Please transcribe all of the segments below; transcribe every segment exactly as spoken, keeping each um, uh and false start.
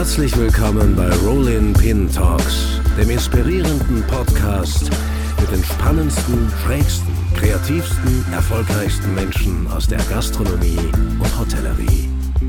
Herzlich willkommen bei Rollin Pin Talks, dem inspirierenden Podcast mit den spannendsten, schrägsten, kreativsten, erfolgreichsten Menschen aus der Gastronomie und Hotellerie.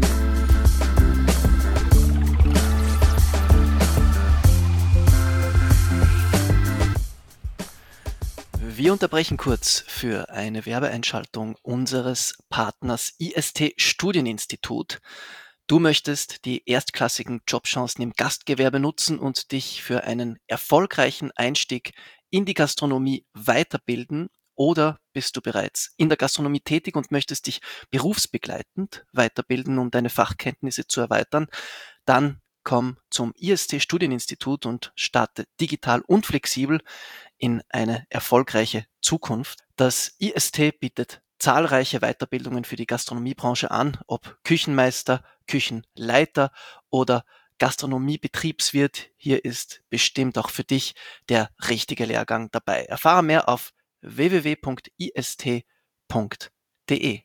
Wir unterbrechen kurz für eine Werbeeinschaltung unseres Partners I S T Studieninstitut. Du möchtest die erstklassigen Jobchancen im Gastgewerbe nutzen und dich für einen erfolgreichen Einstieg in die Gastronomie weiterbilden, oder bist du bereits in der Gastronomie tätig und möchtest dich berufsbegleitend weiterbilden, um deine Fachkenntnisse zu erweitern? Dann komm zum I S T Studieninstitut und starte digital und flexibel in eine erfolgreiche Zukunft. Das I S T bietet zahlreiche Weiterbildungen für die Gastronomiebranche an, ob Küchenmeister, Küchenleiter oder Gastronomiebetriebswirt. Hier ist bestimmt auch für dich der richtige Lehrgang dabei. Erfahre mehr auf w w w punkt i s t punkt d e.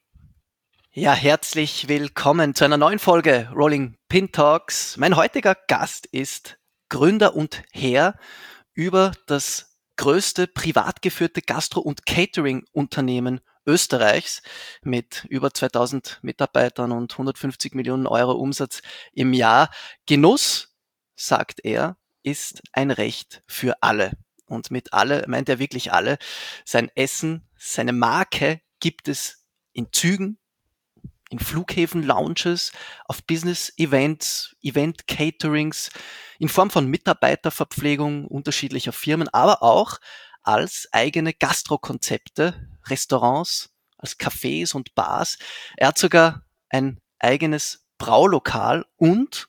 Ja, herzlich willkommen zu einer neuen Folge Rolling Pin Talks. Mein heutiger Gast ist Gründer und Herr über das größte privat geführte Gastro- und Catering-Unternehmen Österreichs mit über zweitausend Mitarbeitern und hundertfünfzig Millionen Euro Umsatz im Jahr. Genuss, sagt er, ist ein Recht für alle. Und mit alle meint er wirklich alle. Sein Essen, seine Marke gibt es in Zügen, in Flughäfen, Lounges, auf Business-Events, Event-Caterings, in Form von Mitarbeiterverpflegung unterschiedlicher Firmen, aber auch als eigene Gastrokonzepte, Restaurants, als Cafés und Bars. Er hat sogar ein eigenes Braulokal und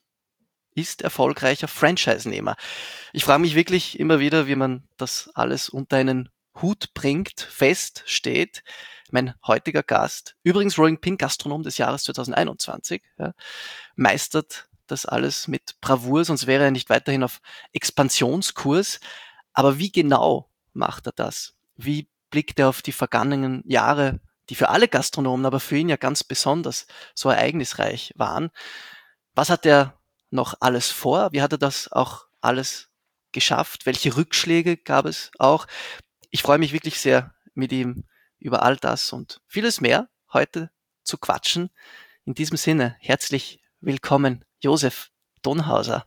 ist erfolgreicher Franchise-Nehmer. Ich frage mich wirklich immer wieder, wie man das alles unter einen Hut bringt, feststeht. Mein heutiger Gast, übrigens Rolling Pin Gastronom des Jahres zweitausendeinundzwanzig, ja, meistert das alles mit Bravour, sonst wäre er nicht weiterhin auf Expansionskurs. Aber wie genau macht er das? Wie blickt er auf die vergangenen Jahre, die für alle Gastronomen, aber für ihn ja ganz besonders so ereignisreich waren? Was hat er noch alles vor? Wie hat er das auch alles geschafft? Welche Rückschläge gab es auch? Ich freue mich wirklich sehr, mit ihm über all das und vieles mehr heute zu quatschen. In diesem Sinne, herzlich willkommen, Josef Donhauser.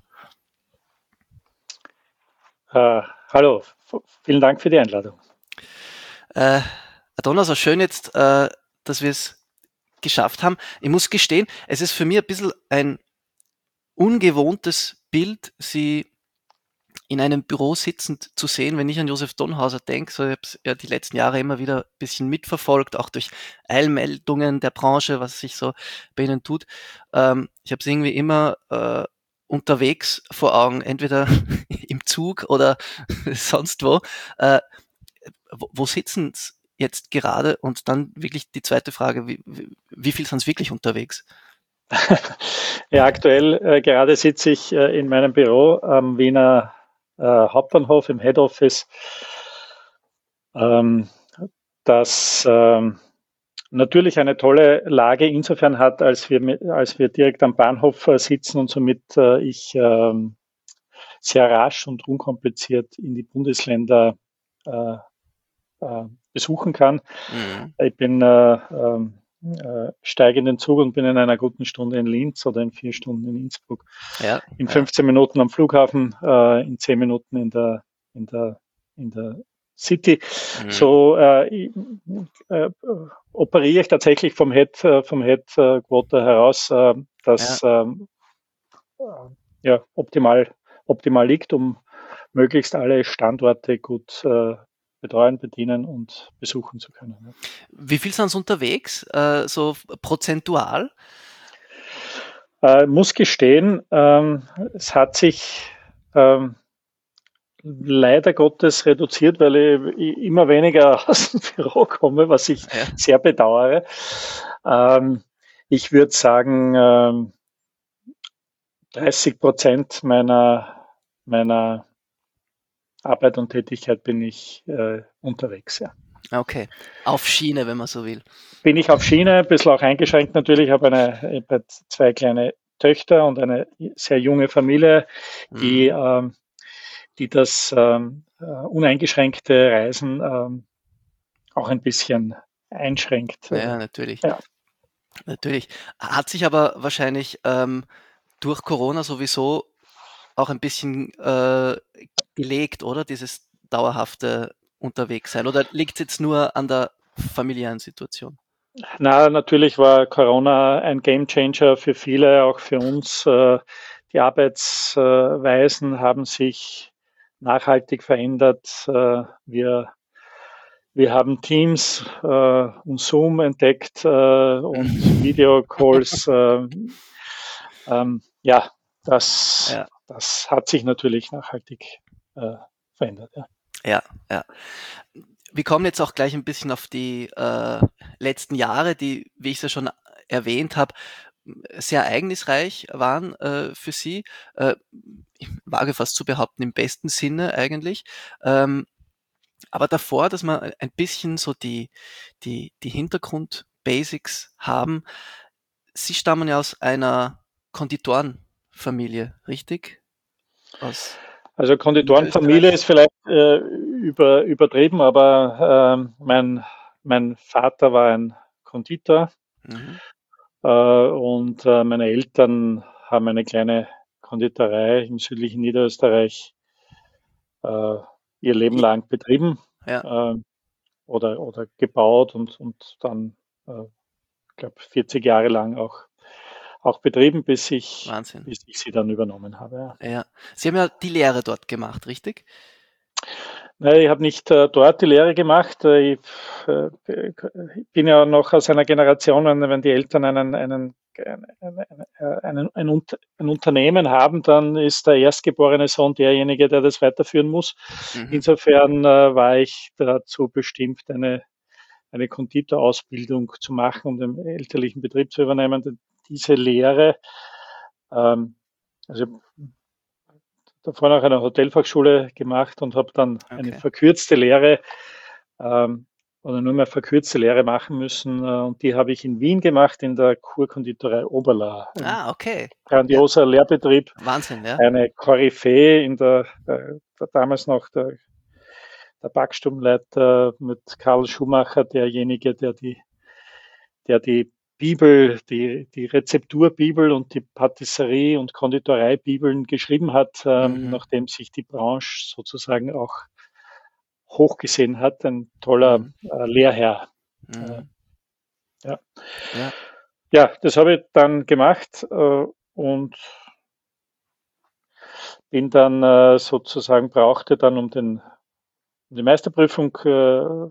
Uh, hallo, vielen Dank für die Einladung. Äh, Donhauser, schön jetzt, äh, dass wir es geschafft haben. Ich muss gestehen, es ist für mich ein bisschen ein ungewohntes Bild, Sie in einem Büro sitzend zu sehen, wenn ich an Josef Donhauser denke. So, ich habe es ja die letzten Jahre immer wieder ein bisschen mitverfolgt, auch durch Eilmeldungen der Branche, was sich so bei Ihnen tut. Ähm, ich habe es irgendwie immer äh, unterwegs vor Augen, entweder im Zug oder sonst wo. Äh, wo, wo sitzen Sie jetzt gerade? Und dann wirklich die zweite Frage, wie, wie, wie viel sind Sie wirklich unterwegs? Ja, aktuell äh, gerade sitze ich äh, in meinem Büro am Wiener äh, Hauptbahnhof im Head Office, ähm, das ähm, natürlich eine tolle Lage insofern hat, als wir, als wir direkt am Bahnhof äh, sitzen und somit äh, ich äh, sehr rasch und unkompliziert in die Bundesländer äh, äh, besuchen kann. Mhm. Ich bin äh, äh, Äh, steige in den Zug und bin in einer guten Stunde in Linz oder in vier Stunden in Innsbruck. Ja, in fünfzehn ja. Minuten am Flughafen, äh, in zehn Minuten in der, in der, in der City. Mhm. So äh, äh, operiere ich tatsächlich vom Head, äh, vom Headquarter heraus, äh, das ja. Ähm, äh, ja, optimal, optimal liegt, um möglichst alle Standorte gut äh, betreuen, bedienen und besuchen zu können. Wie viel sind Sie unterwegs, äh, so prozentual? Äh, muss gestehen, ähm, es hat sich ähm, leider Gottes reduziert, weil ich immer weniger aus dem Büro komme, was ich ja. sehr bedauere. Ähm, ich würde sagen, ähm, dreißig Prozent meiner, meiner Arbeit und Tätigkeit bin ich äh, unterwegs, ja. Okay, auf Schiene, wenn man so will. Bin ich auf Schiene, ein bisschen auch eingeschränkt natürlich. Ich habe eine, ich habe zwei kleine Töchter und eine sehr junge Familie, die, Mhm. ähm, die das ähm, äh, uneingeschränkte Reisen ähm, auch ein bisschen einschränkt. Äh, Ja, natürlich. ja. Natürlich. Hat sich aber wahrscheinlich ähm, durch Corona sowieso auch ein bisschen äh, gelegt, oder? Dieses dauerhafte Unterwegssein. Oder liegt es jetzt nur an der familiären Situation? Na, natürlich war Corona ein Gamechanger für viele, auch für uns. Äh, Die Arbeitsweisen haben sich nachhaltig verändert. Äh, Wir, wir haben Teams äh, und Zoom entdeckt äh, und Videocalls. Äh, ähm, ja, das, Ja, das hat sich natürlich nachhaltig äh, verändert. Ja. ja, ja. Wir kommen jetzt auch gleich ein bisschen auf die äh, letzten Jahre, die, wie ich es ja schon erwähnt habe, sehr ereignisreich waren äh, für Sie. Äh, ich wage fast zu behaupten, im besten Sinne eigentlich. Ähm, aber davor, dass wir ein bisschen so die, die, die Hintergrund-Basics haben. Sie stammen ja aus einer Konditorenfamilie, richtig? Aus Also Niederösterreich? Konditorenfamilie ist vielleicht äh, über, übertrieben, aber ähm, mein, mein Vater war ein Konditor Mhm. äh, und äh, meine Eltern haben eine kleine Konditorei im südlichen Niederösterreich äh, ihr Leben I- lang betrieben Ja, äh, oder, oder gebaut und, und dann, äh, ich glaube, vierzig Jahre lang auch, auch betrieben, bis ich, Wahnsinn. bis ich sie dann übernommen habe. Ja. Ja. Sie haben ja die Lehre dort gemacht, richtig? Nein, ich habe nicht äh, dort die Lehre gemacht. Äh, Ich äh, bin ja noch aus einer Generation, wenn, wenn die Eltern einen, einen, einen, einen, ein, Unter- ein Unternehmen haben, dann ist der erstgeborene Sohn derjenige, der das weiterführen muss. Mhm. Insofern äh, war ich dazu bestimmt, eine, eine Konditorausbildung zu machen, um den elterlichen Betrieb zu übernehmen. Diese Lehre, ähm, also davor noch eine Hotelfachschule gemacht und habe dann eine Okay. verkürzte Lehre ähm, oder nur mehr verkürzte Lehre machen müssen. Äh, und die habe ich in Wien gemacht, in der Kurkonditorei Oberla. Ein Ah, okay. Ja, grandioser Lehrbetrieb, Wahnsinn, ja. eine Koryphäe in der, der, der damals noch der, der Backstubenleiter mit Karl Schumacher, derjenige, der die, der die Bibel, die, die Rezepturbibel und die Patisserie- und Konditoreibibeln geschrieben hat, ähm, Mhm. nachdem sich die Branche sozusagen auch hochgesehen hat. Ein toller Mhm. äh, Lehrherr. Äh, Mhm. ja. Ja. ja, das habe ich dann gemacht äh, und bin dann äh, sozusagen, brauchte dann um, den, um die Meisterprüfung äh,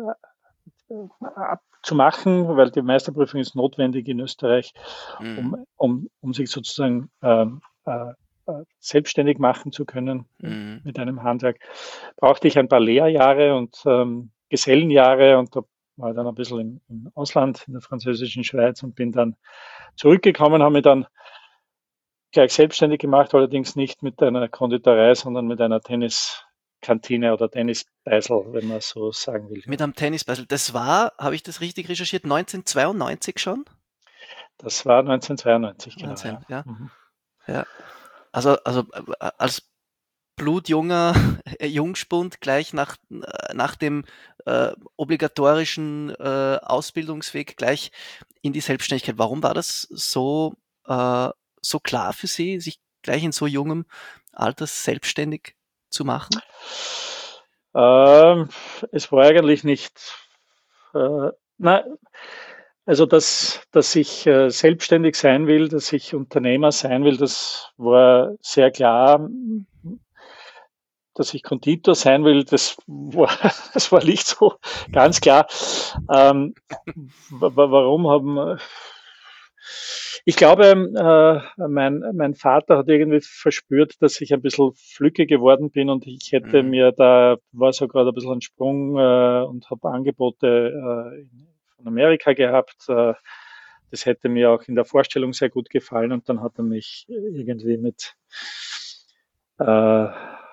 abzumachen, weil die Meisterprüfung ist notwendig in Österreich, Mhm. um, um, um sich sozusagen ähm, äh, äh, selbstständig machen zu können Mhm. mit einem Handwerk, brauchte ich ein paar Lehrjahre und ähm, Gesellenjahre und da war ich dann ein bisschen im, im Ausland, in der französischen Schweiz und bin dann zurückgekommen, habe mich dann gleich selbstständig gemacht, allerdings nicht mit einer Konditorei, sondern mit einer Tenniskantine oder Tennisbeisel, wenn man so sagen will. Mit Ja. einem Tennisball. Das war, habe ich das richtig recherchiert, neunzehnhundertzweiundneunzig schon? Das war neunzehnhundertzweiundneunzig, genau, ja. Wahnsinn, ja. Mhm. Ja. Also, also äh, als blutjunger Jungspund gleich nach, nach dem äh, obligatorischen äh, Ausbildungsweg gleich in die Selbstständigkeit. Warum war das so, äh, so klar für Sie, sich gleich in so jungem Alter selbstständig zu machen? Ähm, es war eigentlich nicht, äh, na, also dass, dass ich äh, selbstständig sein will, dass ich Unternehmer sein will, das war sehr klar. Dass ich Konditor sein will, das war, das war nicht so ganz klar. Ähm, warum haben ich glaube, äh, mein, mein Vater hat irgendwie verspürt, dass ich ein bisschen flügge geworden bin und ich hätte Mhm. mir da, war so gerade ein bisschen ein Sprung äh, und habe Angebote äh, von Amerika gehabt. Äh, das hätte mir auch in der Vorstellung sehr gut gefallen und dann hat er mich irgendwie mit äh,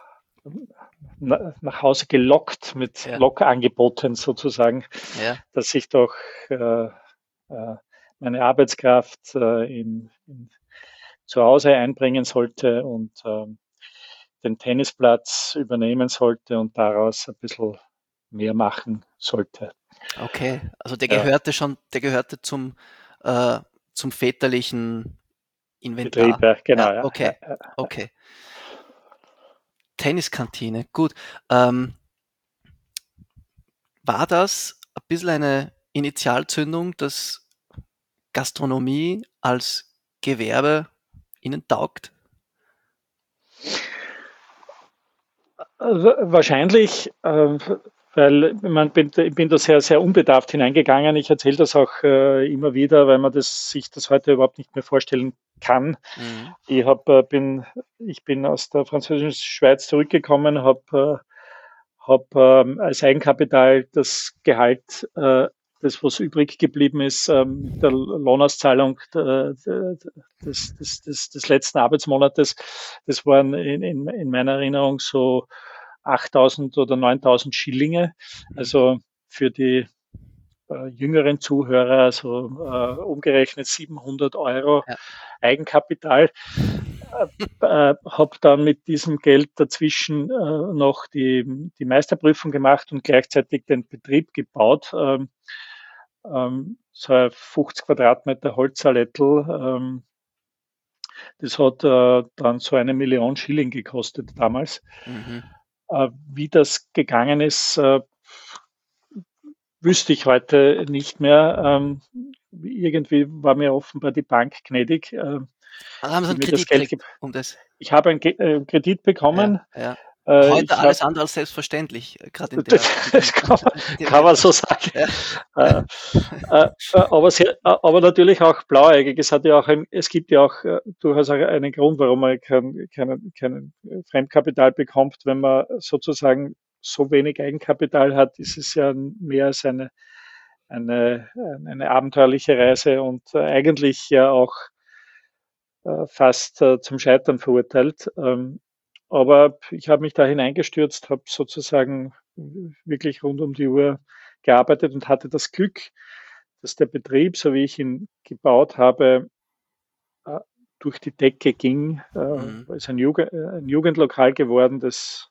nach Hause gelockt mit Ja, Lockangeboten sozusagen, ja. dass ich doch äh, äh, meine Arbeitskraft äh, in, in zu Hause einbringen sollte und ähm, den Tennisplatz übernehmen sollte und daraus ein bisschen mehr machen sollte. Okay, also der Ja, gehörte schon, der gehörte zum, äh, zum väterlichen Betrieb, Inventar. ja, Ja, genau, ja, ja, okay, ja. okay. Tenniskantine, gut. Ähm, war das ein bisschen eine Initialzündung, dass Gastronomie als Gewerbe Ihnen taugt? Also wahrscheinlich, äh, weil man bin, ich bin da sehr, sehr unbedarft hineingegangen. Ich erzähle das auch äh, immer wieder, weil man das, sich das heute überhaupt nicht mehr vorstellen kann. Mhm. Ich hab, äh, bin, ich bin aus der französischen Schweiz zurückgekommen, habe äh, hab, ähm, als Eigenkapital das Gehalt, äh, das was übrig geblieben ist, ähm, mit der Lohnauszahlung äh, des, des, des, des letzten Arbeitsmonates, das waren in, in, in meiner Erinnerung so achttausend oder neuntausend Schillinge. Mhm. Also für die äh, jüngeren Zuhörer, also äh, umgerechnet siebenhundert Euro Ja. Eigenkapital. Äh, äh, habe dann mit diesem Geld dazwischen äh, noch die, die Meisterprüfung gemacht und gleichzeitig den Betrieb gebaut. Ähm, ähm, so ein fünfzig Quadratmeter Holzsalettel. Ähm, das hat äh, dann so eine Million Schilling gekostet damals. Mhm. Äh, wie das gegangen ist, äh, wüsste ich heute nicht mehr. Ähm, irgendwie war mir offenbar die Bank gnädig, äh, Also haben Sie die einen mir das Kredit Geld gekriegt gibt. um das? Ich habe einen Ge äh, Kredit Ja, bekommen. ja. Äh, Heute ich habe, alles andere als selbstverständlich, gerade in der, das, in dem, das kann, man, in dem kann man so Wirtschafts sagen. ja. Äh, äh, äh, aber, sehr, äh, aber natürlich auch blauäugig. Es hat ja auch ein, es gibt ja auch äh, durchaus auch einen Grund, warum man kein, kein, kein Fremdkapital bekommt. Wenn man sozusagen so wenig Eigenkapital hat, ist es ja mehr als eine, eine, eine abenteuerliche Reise und äh, eigentlich ja auch äh, fast äh, zum Scheitern verurteilt. Ähm, aber ich habe mich da hineingestürzt, habe sozusagen wirklich rund um die Uhr gearbeitet und hatte das Glück, dass der Betrieb, so wie ich ihn gebaut habe, äh, durch die Decke ging. Mhm. Äh, ist ein, Jugend, ein Jugendlokal geworden, das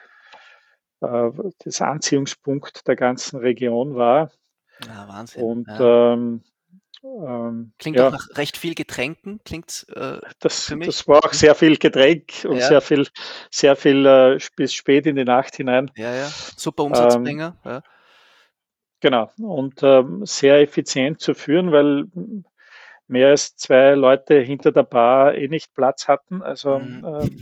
äh, das Anziehungspunkt der ganzen Region war. Ja, Wahnsinn. Und Ja. ähm, ähm, Klingt auch ja, nach recht viel Getränken, klingt's äh, das, für mich. das war auch Hm? sehr viel Getränk und Ja, sehr viel, sehr viel äh, bis spät in die Nacht hinein. ja, ja. Super Ähm, Umsatzbringer. Ja. genau. Und ähm, sehr effizient zu führen, weil mehr als zwei Leute hinter der Bar eh nicht Platz hatten. Also Mhm. ähm,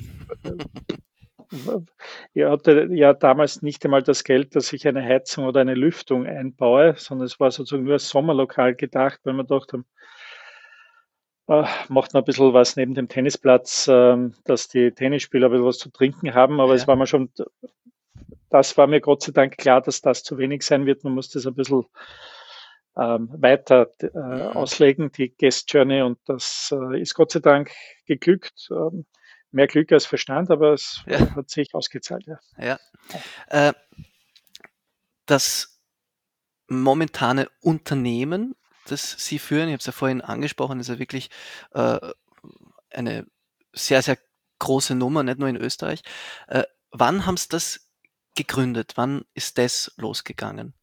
ich hatte ja damals nicht einmal das Geld, dass ich eine Heizung oder eine Lüftung einbaue, sondern es war sozusagen nur als Sommerlokal gedacht, weil man dachte, äh, macht noch ein bisschen was neben dem Tennisplatz, ähm, dass die Tennisspieler ein bisschen was zu trinken haben, aber Ja. es war mir schon, das war mir Gott sei Dank klar, dass das zu wenig sein wird. Man muss das ein bisschen ähm, weiter äh, Mhm. auslegen, die Guest Journey, und das äh, ist Gott sei Dank geglückt. Ähm, mehr Glück als Verstand, aber es Ja. äh, hat sich ausgezahlt. Ja. Ja. Äh, das momentane Unternehmen, das Sie führen, ich habe es ja vorhin angesprochen, ist ja wirklich äh, eine sehr, sehr große Nummer, nicht nur in Österreich. Äh, wann haben Sie das gegründet? Wann ist das losgegangen?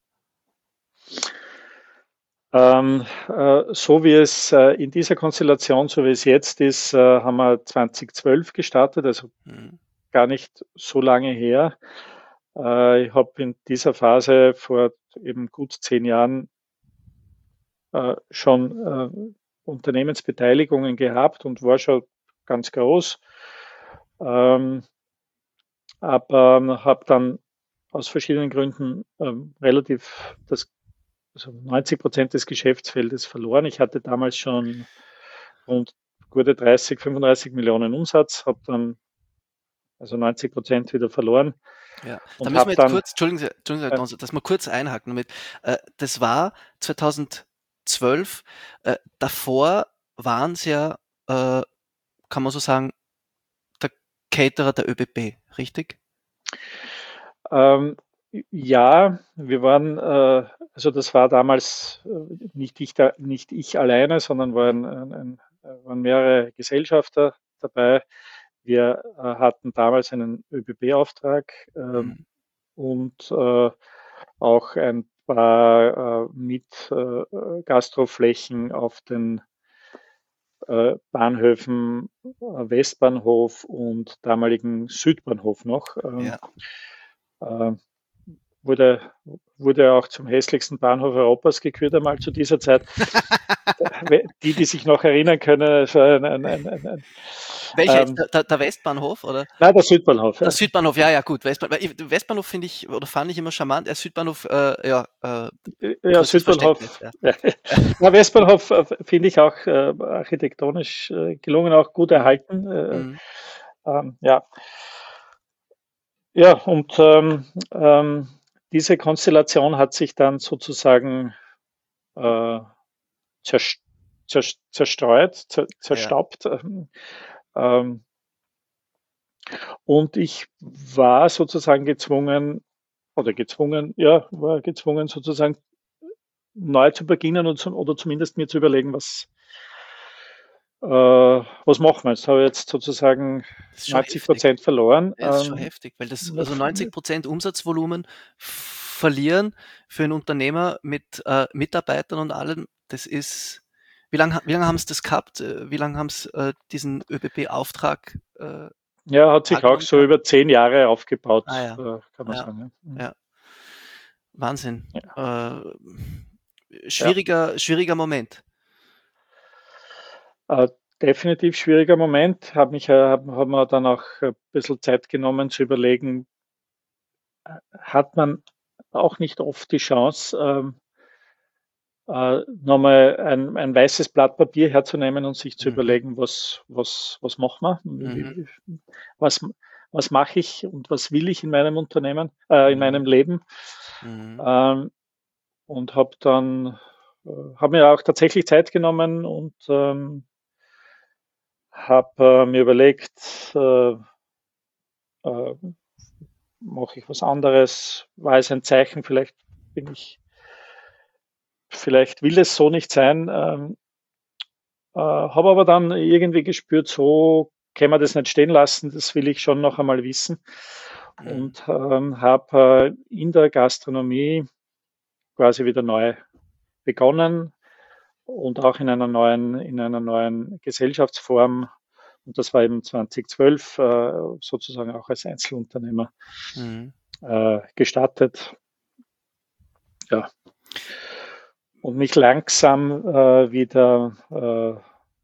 Ähm, äh, so wie es äh, in dieser Konstellation, so wie es jetzt ist, äh, haben wir zweitausendzwölf gestartet, also Mhm. gar nicht so lange her. Äh, ich habe in dieser Phase vor eben gut zehn Jahren äh, schon äh, Unternehmensbeteiligungen gehabt und war schon ganz groß. Ähm, aber ähm, habe dann aus verschiedenen Gründen ähm, relativ das, also neunzig Prozent des Geschäftsfeldes verloren. Ich hatte damals schon rund gute dreißig, fünfunddreißig Millionen Umsatz, habe dann also neunzig Prozent wieder verloren Ja, da und müssen wir habe jetzt dann, kurz, entschuldigen Sie, entschuldigen Sie, Herr äh, Gonzo, dass wir kurz einhaken damit. Äh, das war zweitausendzwölf. Äh, davor waren Sie ja, äh, kann man so sagen, der Caterer der ÖBB, richtig? ähm, ja, wir waren, äh, also das war damals äh, nicht ich, da, nicht ich alleine, sondern war Mhm. ein, ein, ein waren mehrere Gesellschafter dabei. Wir äh, hatten damals einen ÖBB-Auftrag äh, Mhm. und äh, auch ein paar äh, mit äh, Gastroflächen auf den äh, Bahnhöfen äh, Westbahnhof und damaligen Südbahnhof noch. Ähm, Ja. äh, wurde, wurde auch zum hässlichsten Bahnhof Europas gekürt einmal zu dieser Zeit. Die, die sich noch erinnern können, es war ein, ein, ein, ein, ein Welcher jetzt? ähm, Der, der Westbahnhof oder? nein, der Südbahnhof. Der Ja, Südbahnhof, ja, ja, gut. Westbahnhof, Westbahnhof finde ich, oder fand ich immer charmant. Der Südbahnhof, äh, ja, äh, ja größtes Verständnis, Südbahnhof. ja. Ja. Ja, Westbahnhof äh, finde ich auch äh, architektonisch äh, gelungen, auch gut Mhm. erhalten. Äh, Mhm. ähm, ja. Ja, und ähm, ähm, diese Konstellation hat sich dann sozusagen äh, zerst zerst zerstreut, zer Ja. zerstaubt. Ähm, und ich war sozusagen gezwungen, oder gezwungen, ja, war gezwungen sozusagen neu zu beginnen und zum, oder zumindest mir zu überlegen, was, äh, was machen wir. Jetzt habe ich jetzt sozusagen Das ist schon neunzig heftig. Prozent verloren. Ja, das ist schon Ähm, heftig, weil das, also neunzig Prozent Umsatzvolumen verlieren für einen Unternehmer mit äh, Mitarbeitern und allem, das ist, wie lange wie lang haben sie das gehabt? Äh, Wie lange haben sie äh, diesen ÖBB-Auftrag äh, ja, hat sich auch wahrgenommen so gehabt? über zehn Jahre Ah aufgebaut, ja, äh, kann man ja, sagen. Ja. Mhm. ja, Wahnsinn. Ja. Äh, Ja. schwieriger, schwieriger Moment. Äh, definitiv schwieriger Moment. Habe mich, äh, haben hab mir dann auch ein bisschen Zeit genommen zu überlegen, hat man auch nicht oft die Chance, ähm, äh, nochmal ein, ein weißes Blatt Papier herzunehmen und sich zu Mhm, überlegen, was, was, was machen wir, mhm, wie, was, was mache ich und was will ich in meinem Unternehmen, äh, in meinem mhm, Leben. mhm, Ähm, und habe dann, äh, habe mir auch tatsächlich Zeit genommen und ähm, habe äh, mir überlegt, äh, äh, mache ich was anderes, war es ein Zeichen, vielleicht bin ich, vielleicht will es so nicht sein, ähm, äh, habe aber dann irgendwie gespürt, so kann man das nicht stehen lassen, das will ich schon noch einmal wissen mhm, und ähm, habe äh, in der Gastronomie quasi wieder neu begonnen und auch in einer neuen, in einer neuen Gesellschaftsform. Und das war eben zweitausendzwölf äh, sozusagen auch als Einzelunternehmer mhm. äh, gestartet. Ja. Und mich langsam äh, wieder äh,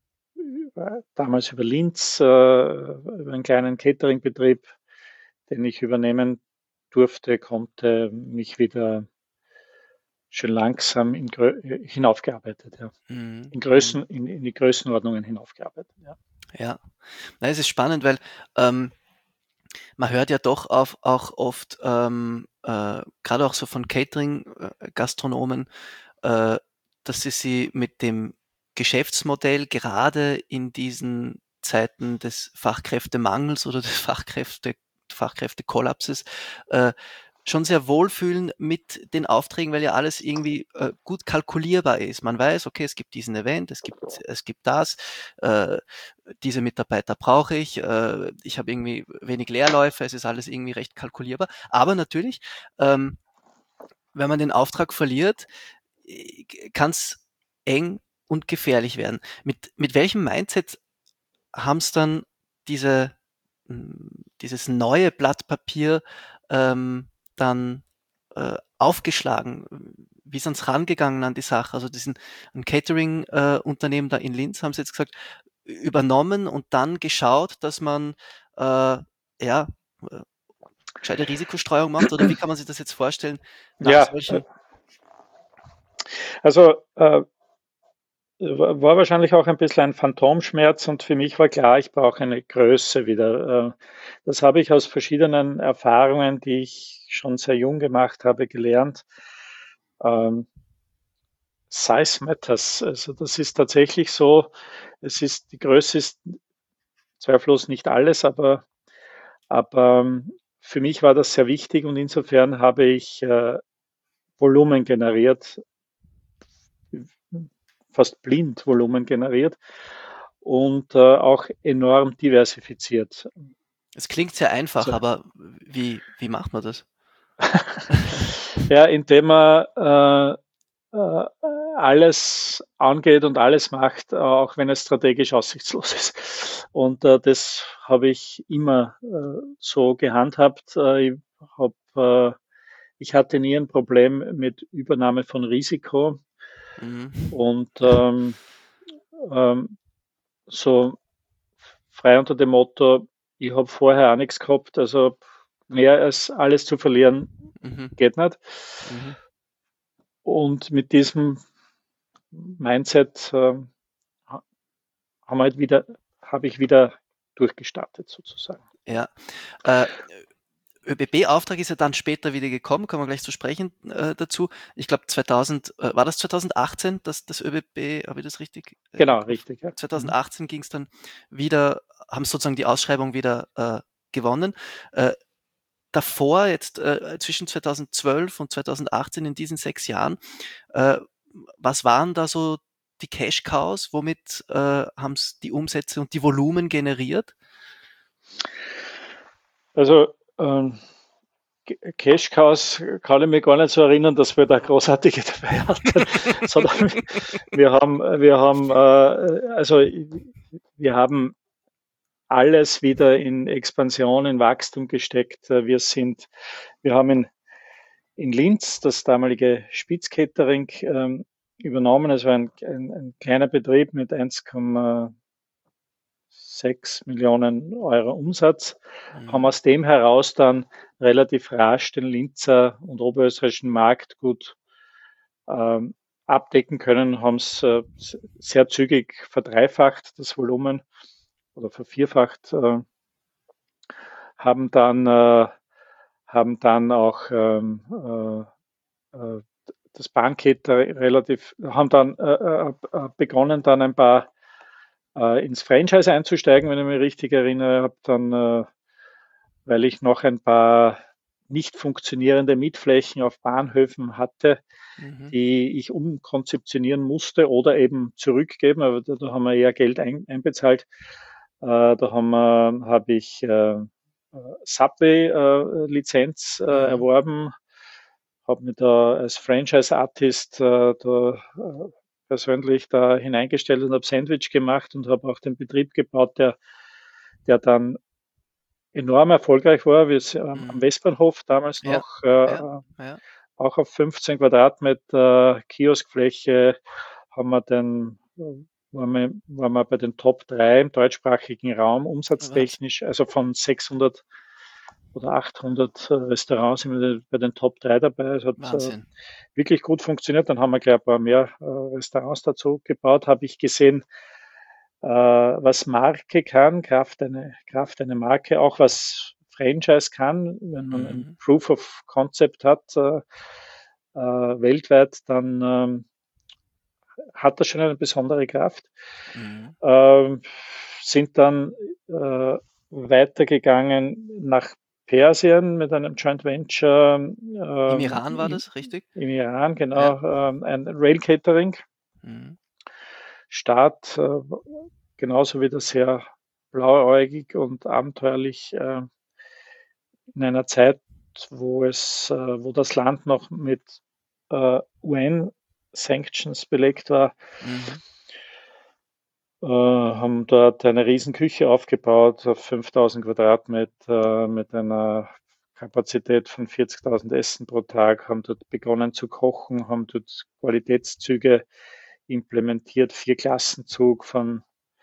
damals über Linz, äh, über einen kleinen Cateringbetrieb, den ich übernehmen durfte, konnte mich wieder schön langsam in hinaufgearbeitet, ja. Mhm, In, mhm. Größen, in, in die Größenordnungen hinaufgearbeitet. Ja. Ja, na, es ist spannend, weil ähm, man hört ja doch auf, auch oft, ähm, äh, gerade auch so von Catering-Gastronomen, äh, dass sie sie mit dem Geschäftsmodell gerade in diesen Zeiten des Fachkräftemangels oder des Fachkräfte, Fachkräftekollapses äh, schon sehr wohlfühlen mit den Aufträgen, weil ja alles irgendwie äh, gut kalkulierbar ist. Man weiß, okay, es gibt diesen Event, es gibt, es gibt das, äh, diese Mitarbeiter brauche ich, äh, ich habe irgendwie wenig Leerläufe, es ist alles irgendwie recht kalkulierbar. Aber natürlich, ähm, wenn man den Auftrag verliert, kann es eng und gefährlich werden. Mit, mit welchem Mindset haben es dann diese, dieses neue Blatt Papier ähm, dann äh, aufgeschlagen? Wie sind sie rangegangen an die Sache? Also diesen ein Catering-Unternehmen äh, da in Linz, haben sie jetzt gesagt, übernommen und dann geschaut, dass man äh, ja äh, gescheite Risikostreuung macht? Oder wie kann man sich das jetzt vorstellen nach Ja, solchen? also äh, war wahrscheinlich auch ein bisschen ein Phantomschmerz und für mich war klar, ich brauche eine Größe wieder. Äh, Das habe ich aus verschiedenen Erfahrungen, die ich schon sehr jung gemacht habe, gelernt. Ähm, Size matters. Also das ist tatsächlich so. Es ist, die Größe ist zweifellos nicht alles, aber, aber ähm, für mich war das sehr wichtig und insofern habe ich äh, Volumen generiert, fast blind Volumen generiert und äh, auch enorm diversifiziert. Es klingt sehr einfach, So. aber wie, wie macht man das? Ja, indem man äh, äh, alles angeht und alles macht, auch wenn es strategisch aussichtslos ist. Und äh, das habe ich immer äh, so gehandhabt. Äh, ich, hab, äh, ich hatte nie ein Problem mit Übernahme von Risiko. Mhm. Und ähm, ähm, so frei unter dem Motto, ich habe vorher auch nichts gehabt, also mehr als alles zu verlieren Mhm. geht nicht. Mhm. Und mit diesem Mindset äh, haben wir halt wieder, habe ich wieder durchgestartet sozusagen. Ja. Äh, ÖBB-Auftrag ist ja dann später wieder gekommen, kommen wir gleich zu sprechen äh, dazu. Ich glaube zweitausend, äh, war das zweitausendachtzehn, dass das ÖBB, habe ich das richtig? Äh, Genau, richtig. Ja. zweitausendachtzehn mhm. ging es dann wieder, haben sozusagen die Ausschreibung wieder äh, gewonnen. Äh, davor, jetzt äh, zwischen zweitausendzwölf und zweitausendachtzehn, in diesen sechs Jahren, äh, was waren da so die Cash-Cows? Womit äh, haben es die Umsätze und die Volumen generiert? Also ähm, Cash Cows kann ich mich gar nicht so erinnern, dass wir da großartige dabei hatten, sondern wir haben, wir haben, äh, also wir haben alles wieder in Expansion, in Wachstum gesteckt. Wir sind, wir haben in, in Linz das damalige Spitz Catering ähm, übernommen. Es war ein, ein, ein kleiner Betrieb mit eins Komma sechs Millionen Euro Umsatz, mhm. haben aus dem heraus dann relativ rasch den Linzer und oberösterreichischen Markt gut ähm, abdecken können, haben es äh, sehr zügig verdreifacht, das Volumen, oder vervierfacht, äh, haben dann, äh, haben dann auch ähm, äh, das Bahnketter relativ, haben dann äh, äh, begonnen, dann ein paar äh, ins Franchise einzusteigen, wenn ich mich richtig erinnere. Habe dann, äh, weil ich noch ein paar nicht funktionierende Mietflächen auf Bahnhöfen hatte, mhm. die ich umkonzeptionieren musste oder eben zurückgeben, aber da, da haben wir eher Geld ein, einbezahlt. Äh, da haben wir, habe ich äh, Subway-Lizenz äh, äh, mhm. erworben, habe mich da als Franchise-Artist äh, da äh, persönlich da hineingestellt und habe Sandwich gemacht und habe auch den Betrieb gebaut, der, der dann enorm erfolgreich war. Wir sind am, am Westbahnhof damals ja, noch, äh, ja, ja. auch auf fünfzehn Quadratmeter Kioskfläche haben wir den, waren wir, waren wir bei den Top drei im deutschsprachigen Raum umsatztechnisch, also von sechshundert oder achthundert Restaurants sind wir bei den Top drei dabei. Es hat äh, wirklich gut funktioniert. Dann haben wir gleich ein paar mehr äh, Restaurants dazu gebaut. Habe ich gesehen, äh, was Marke kann, Kraft eine, Kraft eine Marke, auch was Franchise kann, wenn man mhm. ein Proof of Concept hat, äh, äh, weltweit, dann ähm, hat das schon eine besondere Kraft. Mhm. Ähm, sind dann äh, weitergegangen nach Persien mit einem Joint Venture. Ähm, Im Iran war das, richtig? Im Iran, genau. Ja. Ähm, ein Rail Catering. Mhm. Start, äh, genauso wieder sehr blauäugig und abenteuerlich äh, in einer Zeit, wo es, äh, wo das Land noch mit äh, U N-Sanctions belegt war. Mhm. Äh, haben dort eine riesen Küche aufgebaut auf fünftausend Quadratmeter mit einer Kapazität von vierzigtausend Essen pro Tag, haben dort begonnen zu kochen, haben dort Qualitätszüge implementiert, Vierklassenzug von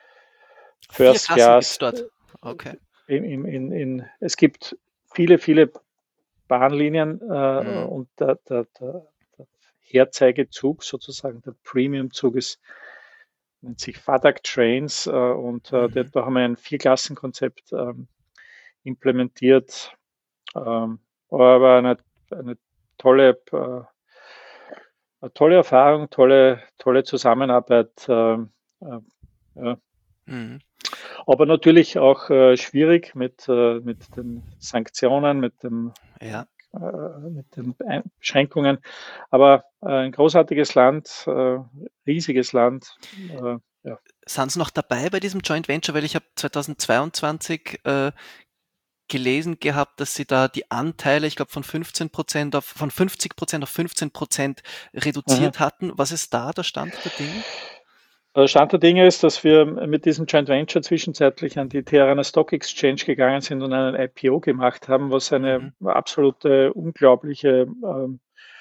First Vier Class. Dort. Okay. In, in, in, in, es gibt viele, viele Bahnlinien äh, mhm. und der, der, der, der Herzeigezug, sozusagen der Premiumzug, ist nennt sich Fadak Trains äh, und äh, mhm. da haben wir ein Vierklassenkonzept ähm, implementiert. Ähm, aber eine, eine tolle, äh, eine tolle Erfahrung, tolle, tolle Zusammenarbeit. Äh, äh, ja. mhm. Aber natürlich auch äh, schwierig mit, äh, mit den Sanktionen, mit, dem, ja. äh, mit den Beschränkungen. Aber äh, ein großartiges Land, äh, riesiges Land. Äh, ja. sind Sie noch dabei bei diesem Joint Venture? Weil ich habe zweitausendzweiundzwanzig äh, gelesen gehabt, dass Sie da die Anteile, ich glaube, von fünfzehn Prozent auf, von fünfzig Prozent auf fünfzehn Prozent reduziert Mhm. hatten. Was ist da der Stand der Dinge? Äh, Stand der Dinge ist, dass wir mit diesem Joint Venture zwischenzeitlich an die Teheraner Stock Exchange gegangen sind und einen I P O gemacht haben, was eine Mhm. absolute unglaubliche, ähm,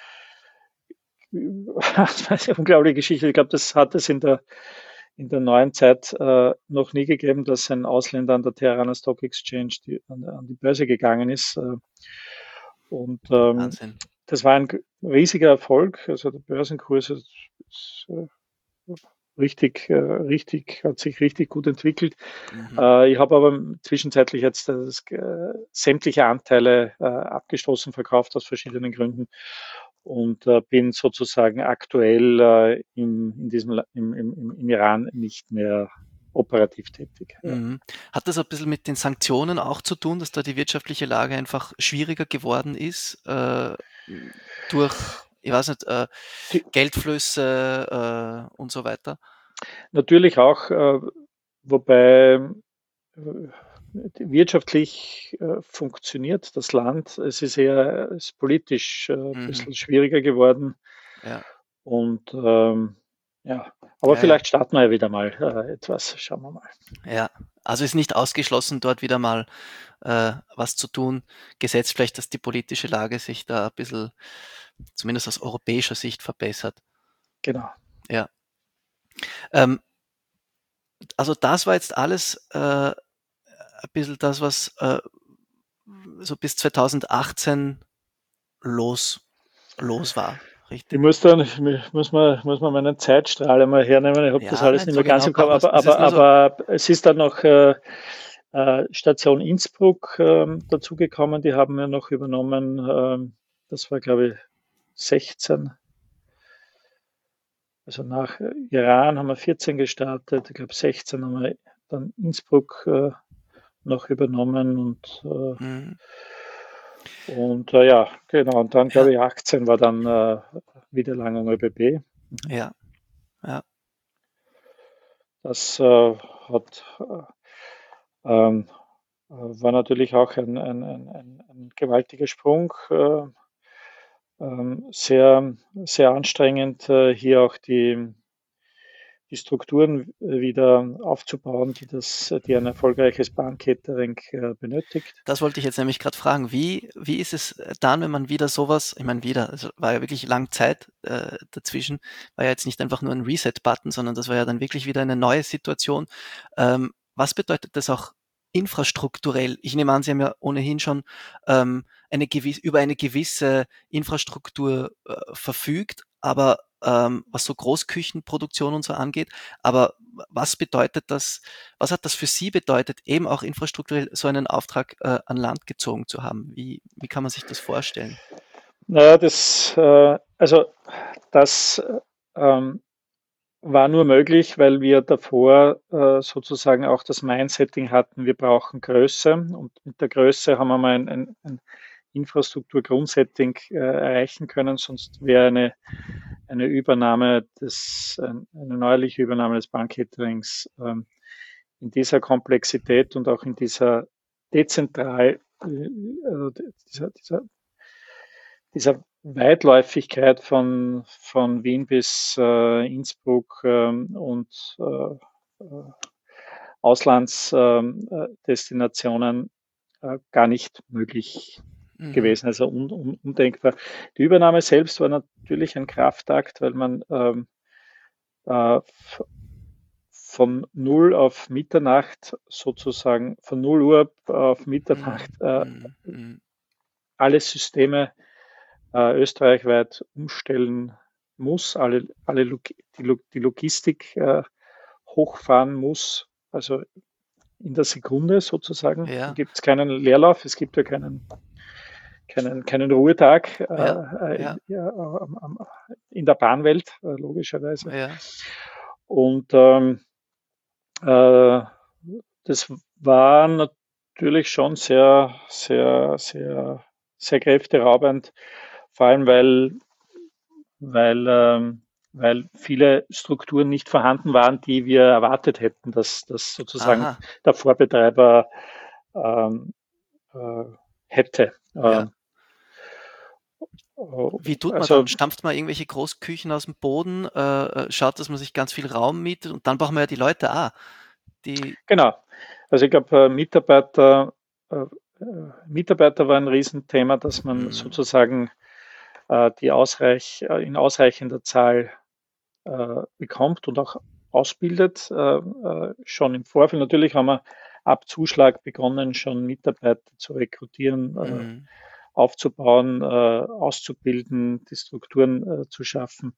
unglaubliche Geschichte. Ich glaube, das hat es in der, in der neuen Zeit äh, noch nie gegeben, dass ein Ausländer an der Teheraner Stock Exchange die, an, an die Börse gegangen ist. Äh, und ähm, Wahnsinn. das war ein riesiger Erfolg. Also der Börsenkurs ist, ist äh, richtig, äh, richtig, hat sich richtig gut entwickelt. Mhm. Äh, ich habe aber zwischenzeitlich jetzt das, äh, sämtliche Anteile äh, abgestoßen, verkauft aus verschiedenen Gründen und äh, bin sozusagen aktuell äh, im, in diesem, im, im, im Iran nicht mehr operativ tätig. Ja. Mhm. Hat das ein bisschen mit den Sanktionen auch zu tun, dass da die wirtschaftliche Lage einfach schwieriger geworden ist, äh, durch, ich weiß nicht, äh, Die, Geldflüsse äh, und so weiter? natürlich auch, äh, wobei äh, wirtschaftlich äh, funktioniert das Land. Es ist eher es ist politisch äh, ein Mhm. bisschen schwieriger geworden. Ja, Und ähm, ja, aber ja, ja, vielleicht starten wir ja wieder mal äh, etwas. Schauen wir mal. ja. Also ist nicht ausgeschlossen, dort wieder mal äh, was zu tun. Gesetzt vielleicht, dass die politische Lage sich da ein bisschen, zumindest aus europäischer Sicht, verbessert. Genau. Ja. Ähm, also das war jetzt alles äh, ein bisschen das, was äh, so bis zweitausendachtzehn los, los war, Ich richtig? muss dann, ich muss man, muss man meinen Zeitstrahl einmal hernehmen. Ich habe das Ja, alles nicht nicht so mehr ganz genau im Kopf, brauchen wir es. aber, Es ist aber, nur so, aber es ist dann noch äh, äh, Station Innsbruck ähm, dazugekommen. Die haben wir noch übernommen. Ähm, das war, glaube ich, sechzehn. Also nach Iran haben wir vierzehn gestartet. Ich glaube, sechzehn haben wir dann Innsbruck äh, noch übernommen und äh, mm, Und äh, ja, genau. Und dann, ja, glaube ich, achtzehn war dann äh, wieder Langung ÖBB. ja, ja, Das äh, hat, äh, ähm, äh, war natürlich auch ein, ein, ein, ein, ein gewaltiger Sprung. Äh, ähm, sehr, sehr anstrengend, äh, hier auch die, die Strukturen wieder aufzubauen, die, das, die ein erfolgreiches Bahncatering äh, benötigt. das wollte ich jetzt nämlich gerade fragen. Wie, wie ist es dann, wenn man wieder sowas, ich meine wieder, also war ja wirklich lang Zeit äh, dazwischen, war ja jetzt nicht einfach nur ein Reset-Button, sondern das war ja dann wirklich wieder eine neue Situation. Ähm, was bedeutet das auch infrastrukturell? Ich nehme an, Sie haben ja ohnehin schon ähm, eine gewiss, über eine gewisse Infrastruktur äh, verfügt, aber ähm, was so Großküchenproduktion und so angeht. Aber was bedeutet das, was hat das für Sie bedeutet, eben auch infrastrukturell so einen Auftrag äh, an Land gezogen zu haben? Wie, wie kann man sich das vorstellen? Naja, das, äh, also das ähm, war nur möglich, weil wir davor äh, sozusagen auch das Mindsetting hatten, wir brauchen Größe und mit der Größe haben wir mal ein, ein, ein Infrastruktur-Grundsetting äh, erreichen können, sonst wäre eine, eine Übernahme des, eine neuerliche Übernahme des Bahncaterings ähm, in dieser Komplexität und auch in dieser dezentral, äh, also dieser, dieser, dieser Weitläufigkeit von, von Wien bis äh, Innsbruck ähm, und äh, äh, Auslandsdestinationen äh, gar nicht möglich Mhm. gewesen, also un, un, undenkbar. Die Übernahme selbst war natürlich ein Kraftakt, weil man ähm, äh, von null auf Mitternacht sozusagen, von null Uhr auf Mitternacht Mhm. äh, Mhm. alle Systeme äh, österreichweit umstellen muss, alle, alle Log die, die Logistik äh, hochfahren muss, also in der Sekunde sozusagen. Da Ja, gibt es keinen Leerlauf, es gibt ja keinen, keinen, keinen Ruhetag ja, äh, ja, ja, in der Bahnwelt, äh, logischerweise. ja. Und ähm, äh, das war natürlich schon sehr, sehr, sehr, sehr kräfteraubend, vor allem weil, weil ähm, weil viele Strukturen nicht vorhanden waren, die wir erwartet hätten, dass, dass sozusagen Aha, der Vorbetreiber ähm, äh, hätte. ja. Ähm, Wie tut man also dann? Stampft man irgendwelche Großküchen aus dem Boden, äh, äh, schaut, dass man sich ganz viel Raum mietet und dann brauchen wir ja die Leute auch, die genau. Also ich glaube, Mitarbeiter, äh, äh, Mitarbeiter war ein Riesenthema, dass man mhm, sozusagen äh, die ausreich, äh, in ausreichender Zahl äh, bekommt und auch ausbildet, äh, äh, schon im Vorfeld. Natürlich haben wir ab Zuschlag begonnen, schon Mitarbeiter zu rekrutieren, äh, mhm, aufzubauen, äh, auszubilden, die Strukturen äh, zu schaffen,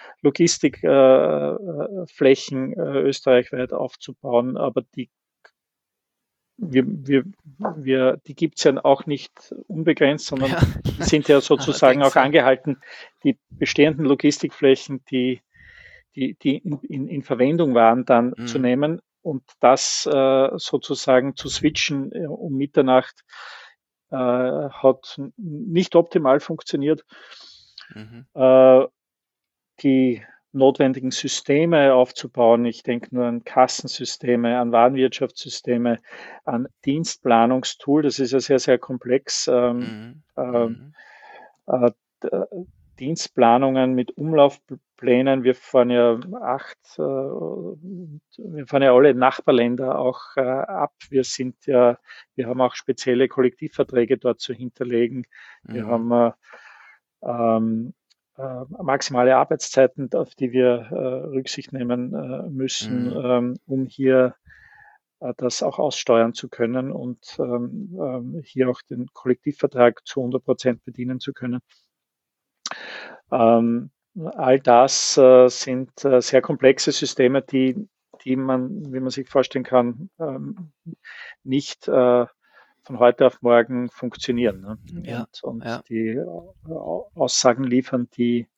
Logistikflächen äh, äh, österreichweit aufzubauen, aber die wir, wir, wir, die gibt es ja auch nicht unbegrenzt, sondern ja, die sind ja sozusagen allerdings, auch ja. angehalten, die bestehenden Logistikflächen, die die, die in, in, in Verwendung waren, dann zu Mhm, nehmen und das äh, sozusagen zu switchen äh, um Mitternacht äh, hat nicht optimal funktioniert. mhm, Äh, die notwendigen Systeme aufzubauen. Ich denke nur an Kassensysteme, an Warenwirtschaftssysteme, an Dienstplanungstool. Das ist ja sehr, sehr komplex. Ähm, mhm, äh, mhm, äh, Dienstplanungen mit Umlaufplänen. Wir fahren ja acht, äh, wir fahren ja alle Nachbarländer auch äh, ab. Wir sind ja, wir haben auch spezielle Kollektivverträge dort zu hinterlegen. Wir mhm, haben äh, ähm, äh, maximale Arbeitszeiten, auf die wir äh, Rücksicht nehmen äh, müssen, mhm, ähm, um hier äh, das auch aussteuern zu können und ähm, ähm, hier auch den Kollektivvertrag zu hundert Prozent bedienen zu können. Ähm, all das äh, sind äh, sehr komplexe Systeme, die, die man, wie man sich vorstellen kann, ähm, nicht äh, von heute auf morgen funktionieren, ne? ja, und, und ja, die äh, Aussagen liefern, die,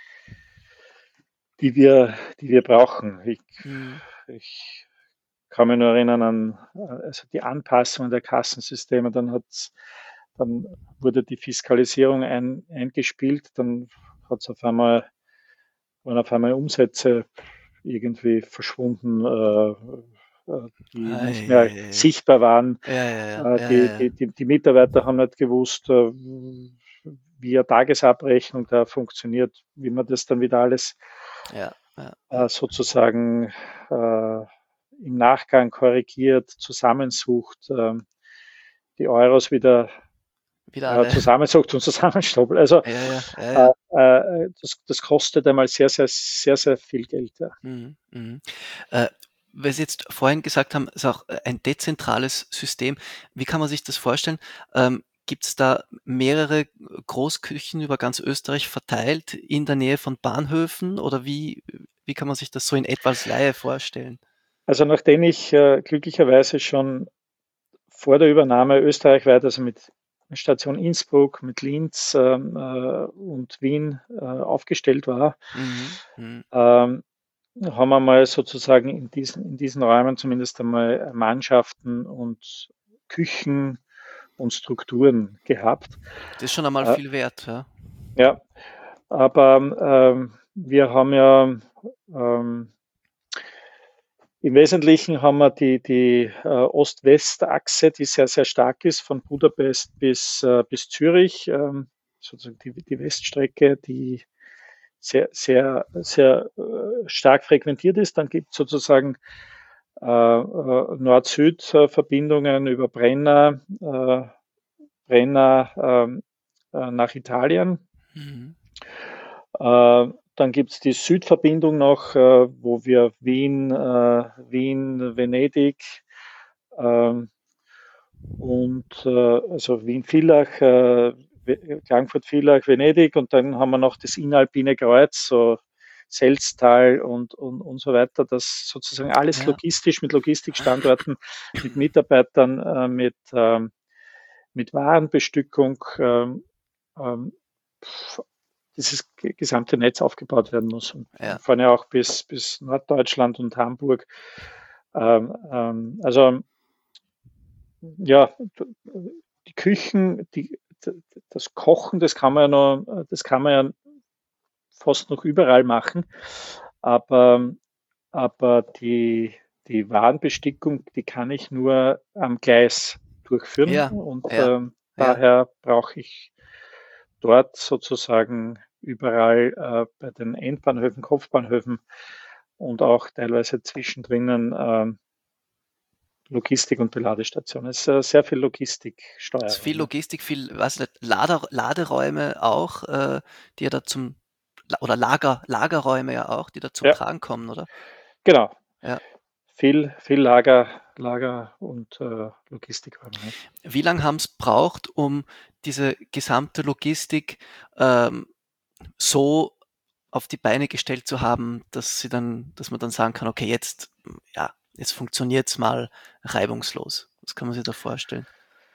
die, wir, die wir brauchen. Ich, mhm, ich kann mich nur erinnern an also die Anpassung der Kassensysteme, dann hat's, dann wurde die Fiskalisierung ein, eingespielt, dann hat es auf einmal waren auf einmal Umsätze irgendwie verschwunden, äh, äh, die nicht ei, mehr ei, ei. sichtbar waren. Ja, ja, ja, Äh, ja, ja, die, ja, die, die, die Mitarbeiter haben nicht gewusst, äh, wie eine Tagesabrechnung da funktioniert, wie man das dann wieder alles ja, ja, ja. äh, sozusagen äh, im Nachgang korrigiert, zusammensucht, äh, die Euros wieder Wieder äh, alle. zusammensucht und zusammenstoppelt. Also Ja, ja, ja, äh, ja. äh, das, das kostet einmal sehr, sehr, sehr, sehr viel Geld. Ja. Mhm, mhm. Äh, weil Sie jetzt vorhin gesagt haben, es ist auch äh, ein dezentrales System. Wie kann man sich das vorstellen? Ähm, Gibt es da mehrere Großküchen über ganz Österreich verteilt in der Nähe von Bahnhöfen oder wie, wie kann man sich das so in etwa als Laie vorstellen? Also nachdem ich äh, glücklicherweise schon vor der Übernahme österreichweit, also mit Station Innsbruck, mit Linz ähm, äh, und Wien äh, aufgestellt war, Mhm, mhm, ähm, haben wir mal sozusagen in diesen, in diesen Räumen zumindest einmal Mannschaften und Küchen und Strukturen gehabt. das ist schon einmal Äh, viel wert, ja. ja, aber ähm, wir haben ja ähm, im Wesentlichen haben wir die, die äh, Ost-West-Achse, die sehr, sehr stark ist, von Budapest bis, äh, bis Zürich, ähm, sozusagen die, die Weststrecke, die sehr, sehr, sehr äh, stark frequentiert ist. Dann gibt es sozusagen äh, äh, Nord-Süd-Verbindungen über Brenner, äh, Brenner ähm, äh, nach Italien. Mhm, Äh, dann gibt es die Südverbindung noch, äh, wo wir Wien, äh, Wien, Venedig ähm, und äh, also Wien-Villach, äh, Klagenfurt-Villach, Venedig und dann haben wir noch das Inneralpine Kreuz, so Selztal und, und, und so weiter, das sozusagen alles ja, logistisch mit Logistikstandorten, mit Mitarbeitern, äh, mit, ähm, mit Warenbestückung, ähm, ähm, dieses gesamte Netz aufgebaut werden muss. Und ja, fahren ja auch bis, bis Norddeutschland und Hamburg. Ähm, ähm, also ja, die Küchen, die, das Kochen, das kann man ja noch, das kann man ja fast noch überall machen. Aber, aber die, die Warenbestickung, die kann ich nur am Gleis durchführen. Ja, Und ja, ähm, ja. daher brauche ich dort sozusagen überall äh, bei den Endbahnhöfen, Kopfbahnhöfen und auch teilweise zwischendrin ähm, Logistik und Beladestation. Es ist äh, sehr viel Logistiksteuerung. Es ist viel Ne? Logistik, viel, weiß nicht, Lader, Laderäume auch, äh, die ja da zum, oder Lager, Lagerräume ja auch, die da zum Ja, Tragen kommen, oder? genau. Ja. Viel, viel Lager, Lager und äh, Logistikräume. Ne? Wie lange haben es braucht, um diese gesamte Logistik ähm, so auf die Beine gestellt zu haben, dass sie dann, dass man dann sagen kann, okay, jetzt, ja, jetzt funktioniert es mal reibungslos. Was kann man sich da vorstellen?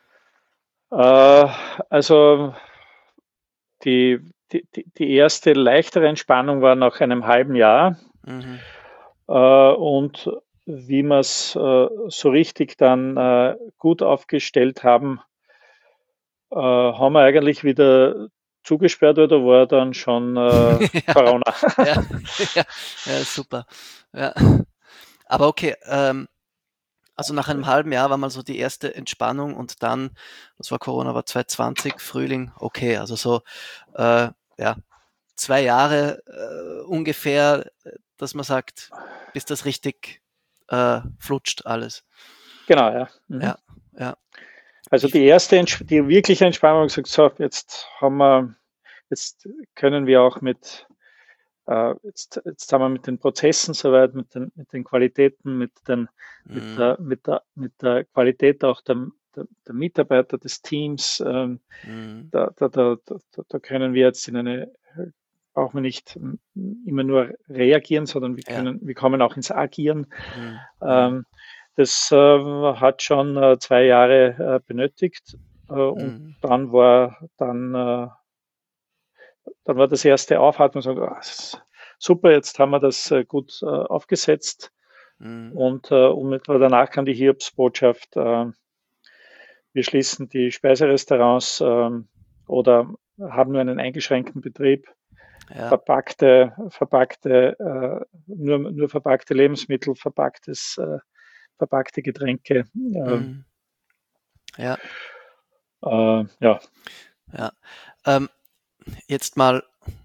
Äh, also die, die, die erste leichtere Entspannung war nach einem halben Jahr. Mhm. Äh, und wie wir es äh, so richtig dann äh, gut aufgestellt haben, äh, haben wir eigentlich wieder zugesperrt oder war dann schon äh, ja, Corona? ja, ja, ja, super. Ja. Aber okay, ähm, also nach einem halben Jahr war mal so die erste Entspannung und dann, was war Corona, war zwanzig zwanzig, Frühling, okay, also so, äh, ja, zwei Jahre äh, ungefähr, dass man sagt, bis das richtig äh, flutscht alles. Genau, ja. Mhm. Ja, ja. Also Wie, die erste, die wirkliche Entspannung gesagt, so, jetzt haben wir, jetzt können wir auch mit, äh, jetzt, jetzt haben wir mit den Prozessen soweit, mit den, mit den Qualitäten, mit den, mit mm, der, mit der, mit der Qualität auch der, der, der Mitarbeiter, des Teams, ähm, mm, da, da, da, da, da können wir jetzt in eine, brauchen wir nicht immer nur reagieren, sondern wir ja, können, wir kommen auch ins Agieren. mm, mm, Ähm, das äh, hat schon äh, zwei Jahre äh, benötigt äh, und mm, dann war dann, äh, dann war das erste Aufatmen, so, ah, super, jetzt haben wir das äh, gut äh, aufgesetzt mm, und äh, unmittelbar danach kam die Hiobsbotschaft, äh, wir schließen die Speiserestaurants äh, oder haben nur einen eingeschränkten Betrieb. ja, Verpackte, verpackte, äh, nur, nur verpackte Lebensmittel, verpacktes, äh, verpackte Getränke. Äh, mm, ja, äh, ja. ja. Ähm, jetzt mal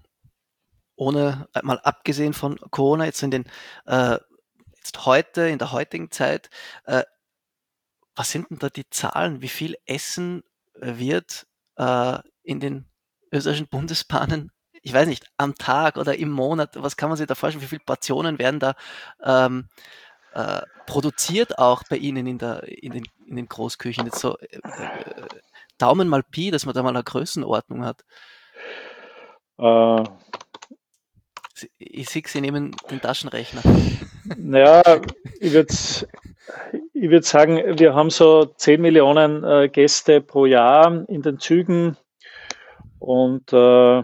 ohne, äh, mal abgesehen von Corona, jetzt in den, äh, jetzt heute, in der heutigen Zeit, äh, was sind denn da die Zahlen? Wie viel Essen äh, wird äh, in den österreichischen Bundesbahnen, ich weiß nicht, am Tag oder im Monat, was kann man sich da vorstellen? Wie viele Portionen werden da ähm, äh, produziert auch bei Ihnen in, der, in, den, in den Großküchen? Jetzt so äh, äh, Daumen mal Pi, dass man da mal eine Größenordnung hat. Äh, Sie- Ich sehe, Sie nehmen den Taschenrechner. naja, ich würde ich würd sagen, wir haben so zehn Millionen äh, Gäste pro Jahr in den Zügen und äh,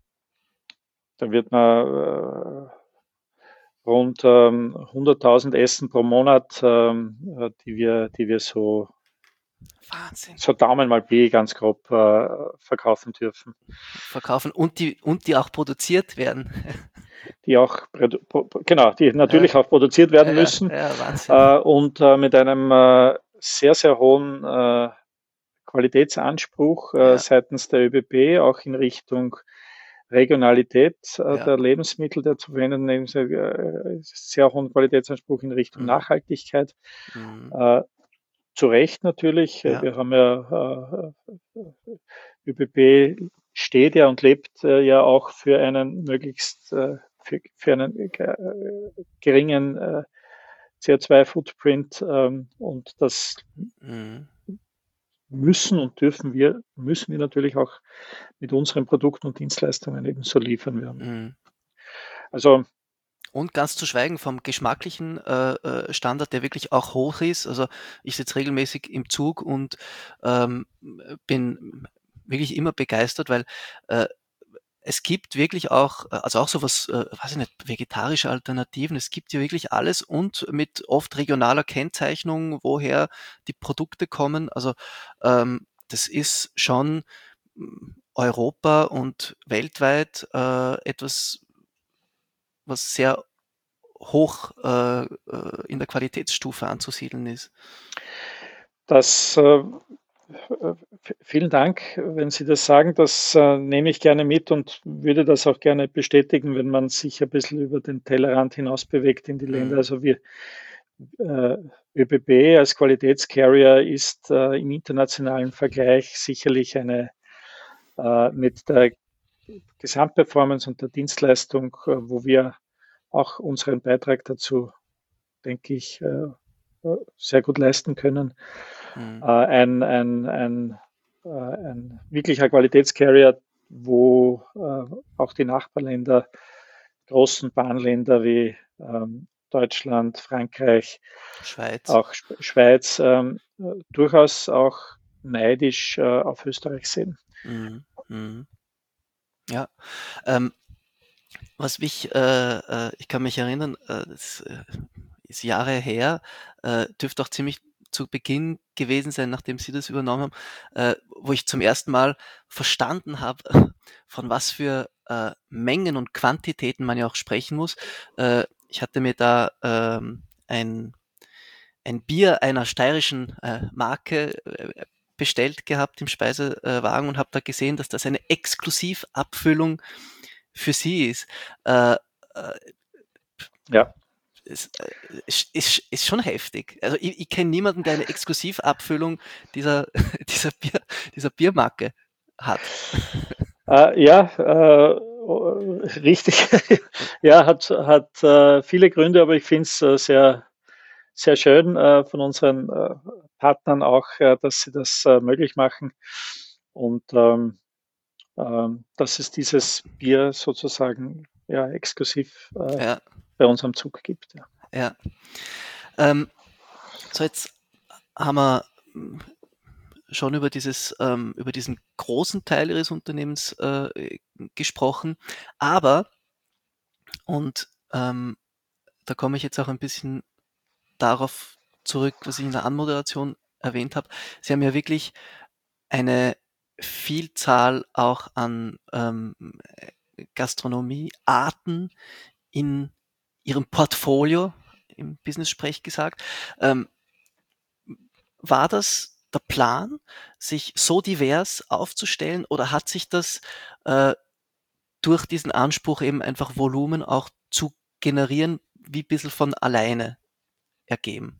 da wird man äh, rund ähm, hunderttausend Essen pro Monat, ähm, äh, die wir, die wir so, Wahnsinn. so Daumen mal Pi ganz grob äh, verkaufen dürfen. Verkaufen und die, und die auch produziert werden. Die auch, genau, die Ja, natürlich auch produziert werden ja, müssen ja, Wahnsinn. äh, und äh, mit einem äh, sehr, sehr hohen äh, Qualitätsanspruch äh, Ja, seitens der ÖBB, auch in Richtung Regionalität äh, ja. der Lebensmittel, der zu verwenden, äh, sehr hohen Qualitätsanspruch in Richtung Mhm. Nachhaltigkeit. Mhm. Äh, zu Recht natürlich. Ja. Wir haben ja, äh, ÖBB steht ja und lebt äh, ja auch für einen möglichst, äh, für, für einen äh, geringen äh, C O zwei Footprint ähm, und das Mhm. müssen und dürfen wir, müssen wir natürlich auch mit unseren Produkten und Dienstleistungen ebenso liefern werden. Mhm. Also Und ganz zu schweigen vom geschmacklichen äh, äh, Standard, der wirklich auch hoch ist. Also ich sitze regelmäßig im Zug und ähm, bin wirklich immer begeistert, weil äh, es gibt wirklich auch, äh, also auch sowas, äh, weiß ich nicht, vegetarische Alternativen. Es gibt ja wirklich alles und mit oft regionaler Kennzeichnung, woher die Produkte kommen. Also ähm, das ist schon mm, Europa und weltweit äh, etwas, was sehr hoch äh, in der Qualitätsstufe anzusiedeln ist. Das, äh, vielen Dank, wenn Sie das sagen. Das äh, nehme ich gerne mit und würde das auch gerne bestätigen, wenn man sich ein bisschen über den Tellerrand hinaus bewegt in die Länder. Mhm. Also wir, äh, ÖBB als Qualitätscarrier ist äh, im internationalen Vergleich sicherlich eine äh, mit der Gesamtperformance und der Dienstleistung, äh, wo wir auch unseren Beitrag dazu, denke ich, äh, sehr gut leisten können. Mhm. Äh, ein, ein, ein, äh, ein wirklicher Qualitätscarrier, wo äh, auch die Nachbarländer, großen Bahnländer wie ähm, Deutschland, Frankreich, Schweiz. auch Sch- Schweiz, ähm, äh, durchaus auch neidisch äh, auf Österreich sehen. Mhm. Mhm. Ja, ähm, was mich, äh, äh, ich kann mich erinnern, äh, das äh, ist Jahre her, äh, dürfte auch ziemlich zu Beginn gewesen sein, nachdem Sie das übernommen haben, äh, wo ich zum ersten Mal verstanden habe, von was für äh, Mengen und Quantitäten man ja auch sprechen muss. Äh, ich hatte mir da ähm, ein, ein Bier einer steirischen äh, Marke äh, bestellt gehabt im Speisewagen und habe da gesehen, dass das eine Exklusivabfüllung für Sie ist. Äh, äh, Ja. ist, äh, ist, ist, ist schon heftig. Also ich, ich kenne niemanden, der eine Exklusivabfüllung dieser, dieser, Bier, dieser Biermarke hat. Äh, ja, äh, richtig. Ja, hat, hat äh, viele Gründe, aber ich finde es äh, sehr, sehr schön äh, von unseren äh, Partnern auch, äh, dass sie das äh, möglich machen und ähm, ähm, dass es dieses Bier sozusagen ja, exklusiv äh, Ja, bei uns am Zug gibt. Ja. ja. Ähm, so, jetzt haben wir mm, schon über dieses, ähm, über diesen großen Teil Ihres Unternehmens äh, gesprochen, aber, und ähm, da komme ich jetzt auch ein bisschen darauf zurück, was ich in der Anmoderation erwähnt habe. Sie haben ja wirklich eine Vielzahl auch an ähm, Gastronomiearten in Ihrem Portfolio, im Business-Sprech gesagt. Ähm, war das der Plan, sich so divers aufzustellen, oder hat sich das äh, durch diesen Anspruch eben einfach Volumen auch zu generieren, wie ein bisschen von alleine ergeben?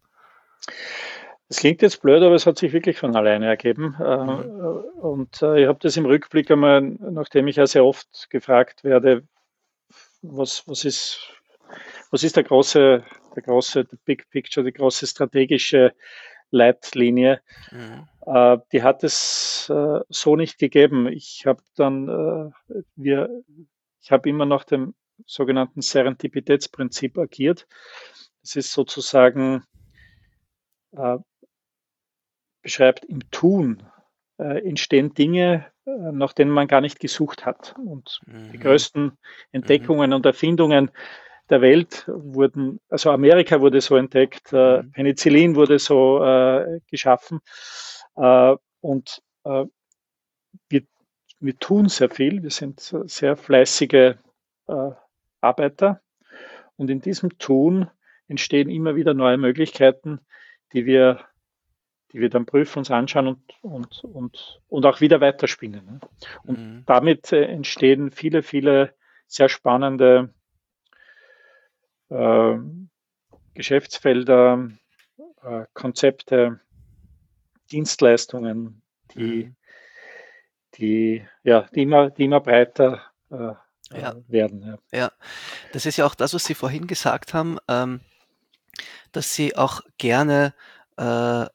Das klingt jetzt blöd, aber es hat sich wirklich von alleine ergeben. Äh, Mhm. Und äh, ich habe das im Rückblick einmal, nachdem ich ja sehr oft gefragt werde, was, was ist, was ist der große, der große the Big Picture, die große strategische Leitlinie. Mhm. Äh, die hat es äh, so nicht gegeben. Ich habe dann, äh, wir, ich habe immer nach dem sogenannten Serendipitätsprinzip agiert. Das ist sozusagen, äh, beschreibt im Tun äh, entstehen Dinge, äh, nach denen man gar nicht gesucht hat. Und die Mhm. größten Mhm. Entdeckungen und Erfindungen der Welt wurden, also Amerika wurde so entdeckt, äh, Mhm. Penicillin wurde so äh, geschaffen äh, und äh, wir, wir tun sehr viel, wir sind sehr fleißige äh, Arbeiter und in diesem Tun entstehen immer wieder neue Möglichkeiten, die wir, die wir dann prüfen, uns anschauen und, und, und, und auch wieder weiterspinnen. Ne? Und Mhm. damit äh, entstehen viele, viele sehr spannende äh, Geschäftsfelder, äh, Konzepte, Dienstleistungen, die, Mhm. die, ja, die, immer, die immer breiter äh, Ja, werden. Ja. ja. Das ist ja auch das, was Sie vorhin gesagt haben, ähm, dass Sie auch gerne äh,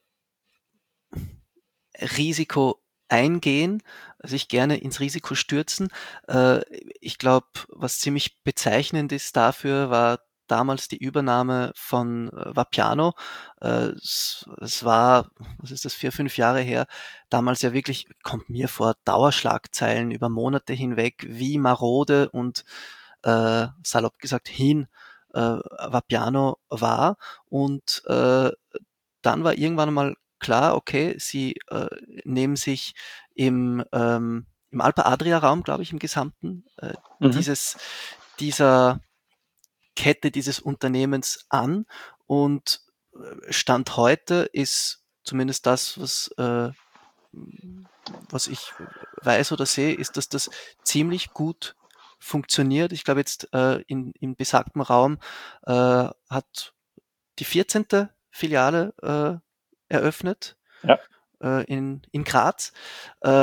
Risiko eingehen, sich gerne ins Risiko stürzen. Äh, ich glaube, was ziemlich bezeichnend ist dafür, war damals die Übernahme von äh, Vapiano. Äh, es, es war, was ist das, vier, fünf Jahre her, damals ja wirklich, kommt mir vor, Dauerschlagzeilen über Monate hinweg, wie marode und äh, salopp gesagt hin äh, Vapiano war. Und äh, dann war irgendwann mal klar, okay, sie äh, nehmen sich im, ähm, im Alpe-Adria-Raum, glaube ich, im Gesamten, äh, Mhm. dieses, dieser Kette dieses Unternehmens an und Stand heute ist zumindest das, was, äh, was ich weiß oder sehe, ist, dass das ziemlich gut funktioniert. Ich glaube jetzt äh, in, im besagten Raum äh, hat die vierzehnte Filiale äh, eröffnet Ja. äh, in, in Graz. Äh,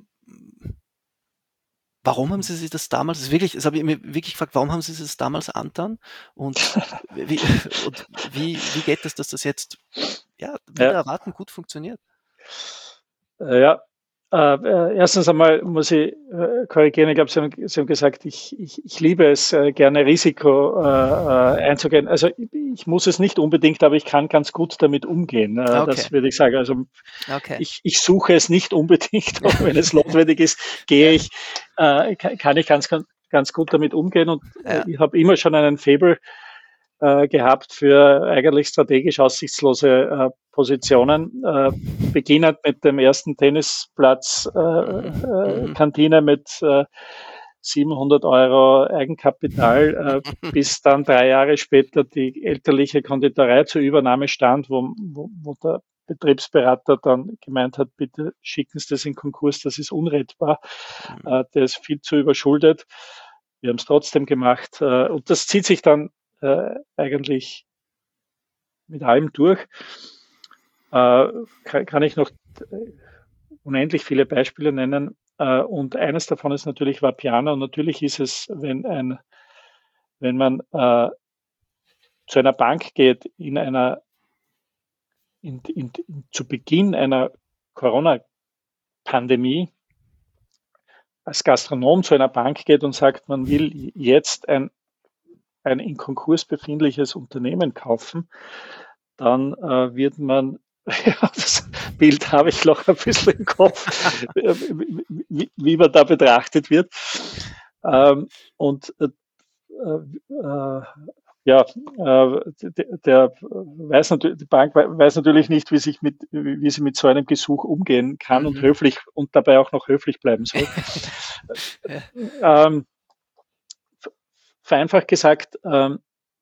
warum haben Sie sich das damals, das, ist wirklich, das habe ich mir wirklich gefragt, warum haben Sie sich das damals angetan? Und wie, und wie, wie geht es, dass das jetzt ja, wieder Ja. erwarten gut funktioniert? Äh, Ja, äh, äh, erstens einmal muss ich äh, korrigieren. Ich glaube, Sie haben, Sie haben gesagt, ich, ich, ich liebe es, äh, gerne Risiko äh, äh, einzugehen. Also ich, ich muss es nicht unbedingt, aber ich kann ganz gut damit umgehen. Äh, Okay. Das würde ich sagen. Also Okay. ich, ich suche es nicht unbedingt, auch wenn es notwendig ist, gehe ich, äh, kann kann ich ganz, ganz, ganz gut damit umgehen. Und äh, Ja. ich habe immer schon einen Faible äh, gehabt für eigentlich strategisch aussichtslose äh, Positionen, äh, beginnend mit dem ersten Tennisplatz äh, äh, Mhm. Kantine mit äh, siebenhundert Euro Eigenkapital, äh, bis dann drei Jahre später die elterliche Konditorei zur Übernahme stand, wo, wo, wo der Betriebsberater dann gemeint hat, bitte schicken Sie das in Konkurs, das ist unrettbar, Mhm. äh, der ist viel zu überschuldet. Wir haben es trotzdem gemacht äh, und das zieht sich dann äh, eigentlich mit allem durch. Äh, kann, kann ich noch äh, unendlich viele Beispiele nennen. Äh, und eines davon ist natürlich Vapiano. Und natürlich ist es, wenn ein, wenn man äh, zu einer Bank geht in einer, in, in, in, zu Beginn einer Corona-Pandemie, als Gastronom zu einer Bank geht und sagt, man will jetzt ein, ein in Konkurs befindliches Unternehmen kaufen, dann äh, wird man, ja, das Bild habe ich noch ein bisschen im Kopf, wie, wie man da betrachtet wird. Ähm, und äh, äh, ja, äh, der, der weiß natürlich, die Bank weiß natürlich nicht, wie sich mit, wie sie mit so einem Gesuch umgehen kann Mhm. und höflich und dabei auch noch höflich bleiben soll. Ja. ähm, vereinfacht gesagt, ähm,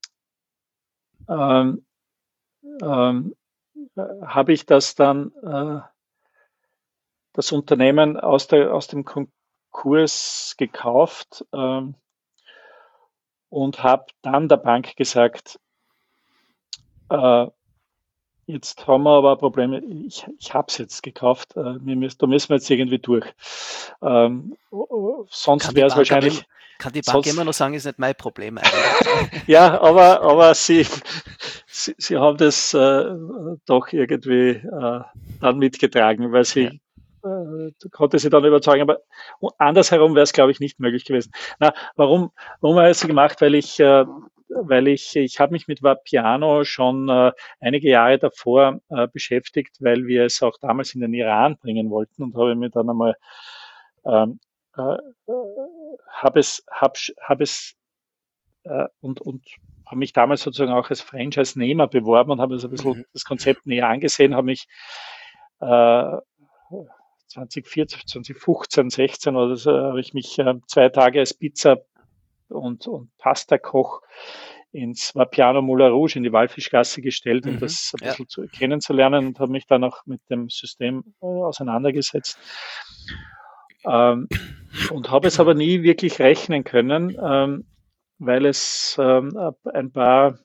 ähm, ähm, habe ich das dann, äh, das Unternehmen aus, der, aus dem Konkurs gekauft ähm, und habe dann der Bank gesagt, äh, jetzt haben wir aber ein Problem, ich, ich habe es jetzt gekauft, äh, wir müssen, da müssen wir jetzt irgendwie durch. Ähm, sonst wäre es wahrscheinlich... Immer, kann die Bank sonst, immer noch sagen, ist nicht mein Problem eigentlich. Ja, aber, aber sie, sie, sie haben das äh, doch irgendwie äh, dann mitgetragen, weil sie ja. äh, konnte sie dann überzeugen. Aber andersherum wäre es, glaube ich, nicht möglich gewesen. Na, warum, warum habe ich das gemacht? Weil ich, äh, weil ich, ich habe mich mit Vapiano schon äh, einige Jahre davor äh, beschäftigt, weil wir es auch damals in den Iran bringen wollten und habe mir dann einmal ähm, äh, habe es, hab, hab es äh, und, und habe mich damals sozusagen auch als Franchise-Nehmer beworben und habe so ein bisschen mhm. das Konzept näher angesehen, habe mich äh, zwanzig vierzehn, zwanzig fünfzehn, sechzehn oder so, habe ich mich äh, zwei Tage als Pizza- und, und Pasta-Koch ins Vapiano Moulin Rouge in die Walfischgasse gestellt, um mhm, das ein bisschen ja. zu, kennenzulernen und habe mich dann auch mit dem System äh, auseinandergesetzt. Ähm, und habe es aber nie wirklich rechnen können, ähm, weil es ähm, ein paar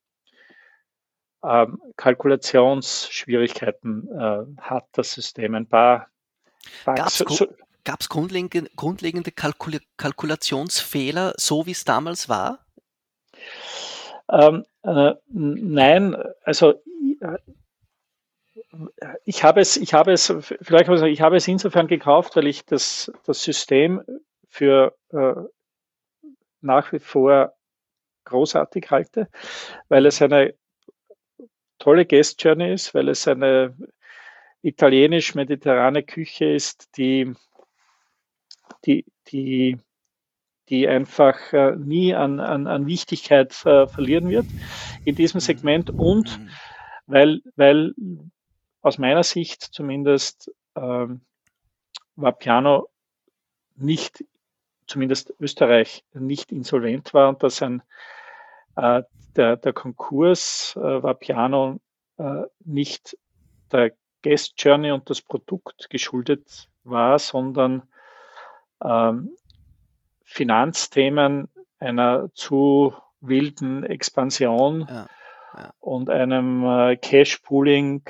ähm, Kalkulationsschwierigkeiten äh, hat, das System. Ein paar Bugs. Gab es so, grundlegende, grundlegende Kalkul Kalkulationsfehler, so wie es damals war? Ähm, äh, nein, also ich habe es, ich habe es, vielleicht muss ich sagen, ich habe es insofern gekauft, weil ich das, das System für äh, nach wie vor großartig halte, weil es eine tolle Guest Journey ist, weil es eine italienisch-mediterrane Küche ist, die, die, die, die einfach äh, nie an, an, an Wichtigkeit äh, verlieren wird in diesem Segment und weil, weil aus meiner Sicht zumindest ähm, Vapiano nicht, zumindest Österreich, nicht insolvent war und das ein, äh, der, der Konkurs äh, Vapiano äh, nicht der Guest Journey und das Produkt geschuldet war, sondern ähm, Finanzthemen einer zu wilden Expansion Ja, ja. und einem äh, Cash-Pooling,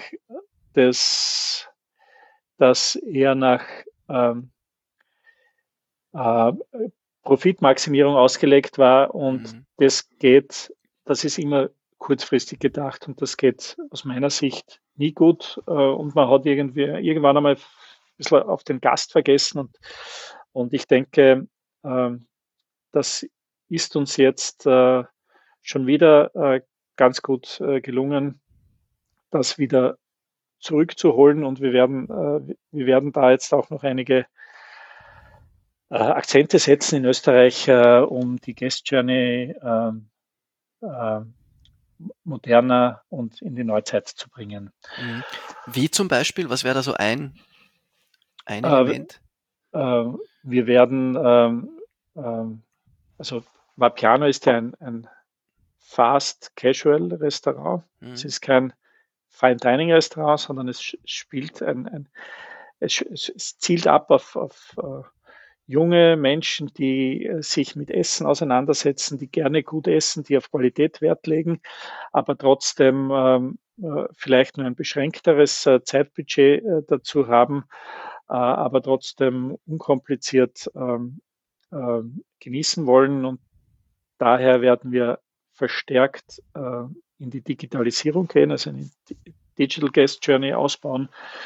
das, das eher nach ähm, äh, Profitmaximierung ausgelegt war und Mhm. das geht, das ist immer kurzfristig gedacht und das geht aus meiner Sicht nie gut äh, und man hat irgendwie irgendwann einmal ein bisschen auf den Gast vergessen und, und ich denke, äh, das ist uns jetzt äh, schon wieder äh, ganz gut äh, gelungen, das wieder zurückzuholen und wir werden, äh, wir werden da jetzt auch noch einige äh, Akzente setzen in Österreich, äh, um die Guest Journey äh, äh, moderner und in die Neuzeit zu bringen. Mhm. Wie zum Beispiel, was wäre da so ein, ein Äh, Element? äh, wir werden, ähm, ähm, also Vapiano ist ja ein, ein Fast Casual Restaurant. Es Mhm. ist kein Fine Dining Restaurant, sondern es spielt ein, ein es, es zielt ab auf, auf uh, junge Menschen, die äh, sich mit Essen auseinandersetzen, die gerne gut essen, die auf Qualität Wert legen, aber trotzdem ähm, äh, vielleicht nur ein beschränkteres äh, Zeitbudget äh, dazu haben, äh, aber trotzdem unkompliziert ähm, äh, genießen wollen. Und daher werden wir verstärkt äh, in die Digitalisierung gehen, also eine Digital Guest Journey ausbauen,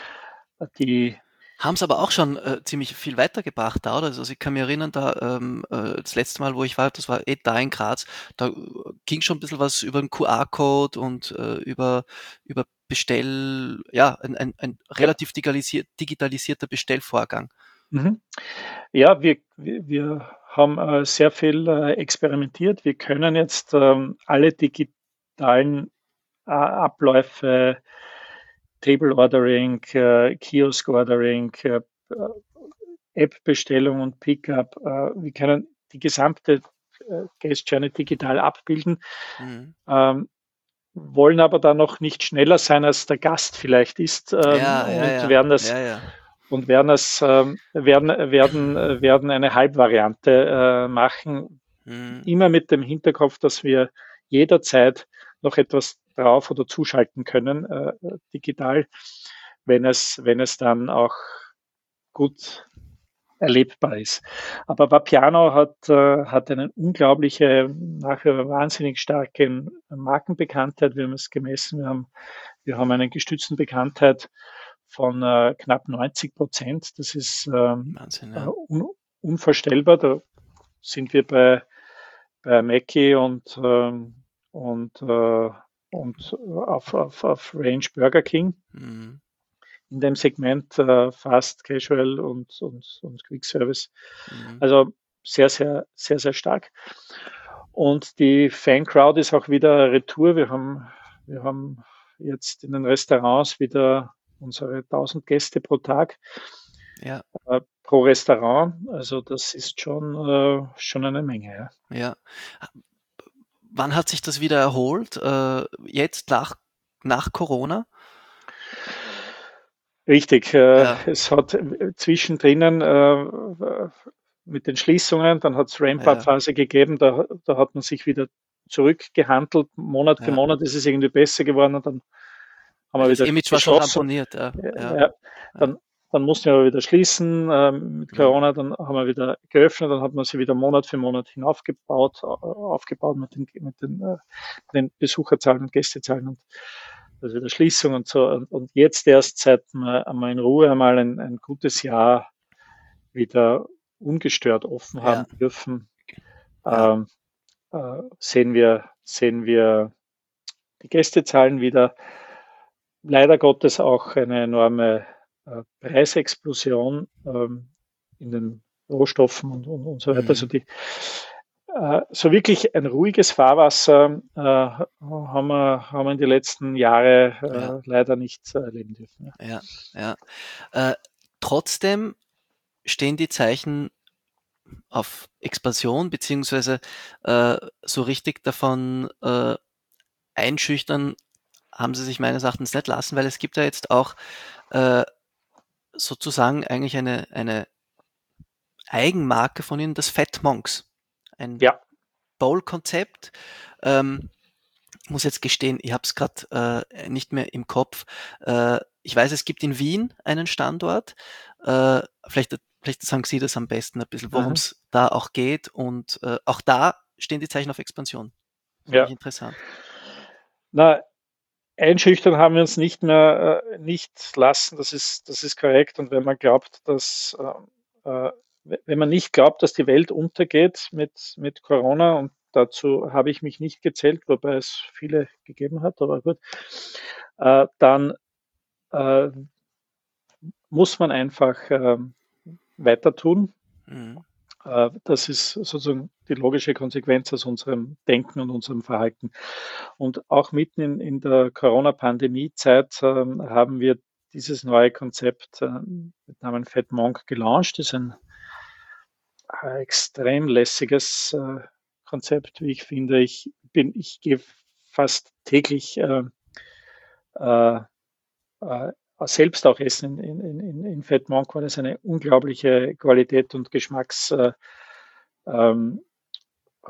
die Haben es aber auch schon äh, ziemlich viel weitergebracht da, oder? Also ich kann mich erinnern, da ähm, äh, das letzte Mal, wo ich war, das war eh da in Graz, da äh, ging schon ein bisschen was über den Q R-Code und äh, über, über Bestell, ja, ein, ein, ein ja, relativ digitalisier digitalisierter Bestellvorgang. mhm. Ja, wir, wir, wir haben äh, sehr viel äh, experimentiert. Wir können jetzt ähm, alle digitalen äh, Abläufe, Table Ordering, äh, Kiosk Ordering, äh, App-Bestellung und Pickup, äh, wir können die gesamte äh, Guest Journey digital abbilden, Mhm. ähm, wollen aber dann noch nicht schneller sein, als der Gast vielleicht ist ähm, Ja, ja, und ja, werden es ja, ja. und werden es ähm, werden werden werden eine Halbvariante äh, machen, Mhm. immer mit dem Hinterkopf, dass wir jederzeit noch etwas drauf oder zuschalten können äh, digital, wenn es wenn es dann auch gut erlebbar ist. Aber Vapiano hat, äh, hat eine unglaubliche, nachher wahnsinnig starke Markenbekanntheit. Wir haben es gemessen. Wir haben, wir haben einen gestützten Bekanntheit von äh, knapp neunzig Prozent. Das ist ähm, Wahnsinn, äh, ja. un, unvorstellbar. Da sind wir bei, bei Mackie und, ähm, und, äh, und auf, auf, auf Range Burger King. Mhm. In dem Segment äh, Fast Casual und, und, und Quick Service. Mhm. Also sehr, sehr, sehr, sehr stark. Und die Fan-Crowd ist auch wieder retour. Wir haben, wir haben jetzt in den Restaurants wieder unsere tausend Gäste pro Tag Ja, äh, pro Restaurant. Also das ist schon, äh, schon eine Menge. Ja. ja. Wann hat sich das wieder erholt? Äh, jetzt nach, nach Corona? Richtig, äh, Ja, es hat zwischendrin äh, mit den Schließungen, dann hat es ja, Ramp-Up-Phase gegeben, da, da hat man sich wieder zurückgehandelt, Monat für ja. Monat ist es irgendwie besser geworden und dann haben Weil wir das wieder Image war schon geschlossen. ramponiert, ja, Ja, ja, ja, ja. dann, dann mussten wir aber wieder schließen ähm, mit Mhm. Corona, dann haben wir wieder geöffnet, dann hat man sie wieder Monat für Monat hinaufgebaut, äh, aufgebaut mit den, mit den, äh, den Besucherzahlen und Gästezahlen und also wieder Schließung und so. Und, und jetzt erst seit wir einmal in Ruhe einmal ein, ein gutes Jahr wieder ungestört offen Ja, haben dürfen, ja, ähm, äh, sehen wir, sehen wir die Gästezahlen wieder. Leider Gottes auch eine enorme äh, Preisexplosion ähm, in den Rohstoffen und, und, und so weiter. Also mhm. die, äh, so wirklich ein ruhiges Fahrwasser äh, haben, wir, haben wir in den letzten Jahren Ja, äh, leider nicht erleben dürfen. Ja. ja, ja. Äh, trotzdem stehen die Zeichen auf Expansion, beziehungsweise äh, so richtig davon äh, einschüchtern haben sie sich meines Erachtens nicht lassen, weil es gibt ja jetzt auch äh, sozusagen eigentlich eine, eine Eigenmarke von ihnen, das Fat Monks. Ein Ja. Bowl-Konzept. Ähm, ich muss jetzt gestehen, ich habe es gerade äh, nicht mehr im Kopf. Äh, ich weiß, es gibt in Wien einen Standort. Äh, vielleicht, vielleicht sagen Sie das am besten ein bisschen, worum es da auch geht. Und äh, auch da stehen die Zeichen auf Expansion. Finde Ja. ich interessant. Na, einschüchtern haben wir uns nicht mehr äh, nicht lassen, das ist, das ist korrekt. Und wenn man glaubt, dass äh, äh, wenn man nicht glaubt, dass die Welt untergeht mit, mit Corona, und dazu habe ich mich nicht gezählt, wobei es viele gegeben hat, aber gut, äh, dann äh, muss man einfach äh, weiter tun. Mhm. Äh, das ist sozusagen die logische Konsequenz aus unserem Denken und unserem Verhalten. Und auch mitten in, in der Corona-Pandemie-Zeit äh, haben wir dieses neue Konzept äh, mit Namen Fat Monk gelauncht. Das ist ein äh, extrem lässiges äh, Konzept, wie ich finde. Ich bin, ich gehe fast täglich äh, äh, äh, selbst auch essen in, in, in, in Fat Monk, weil es eine unglaubliche Qualität und Geschmacks äh, ähm, äh,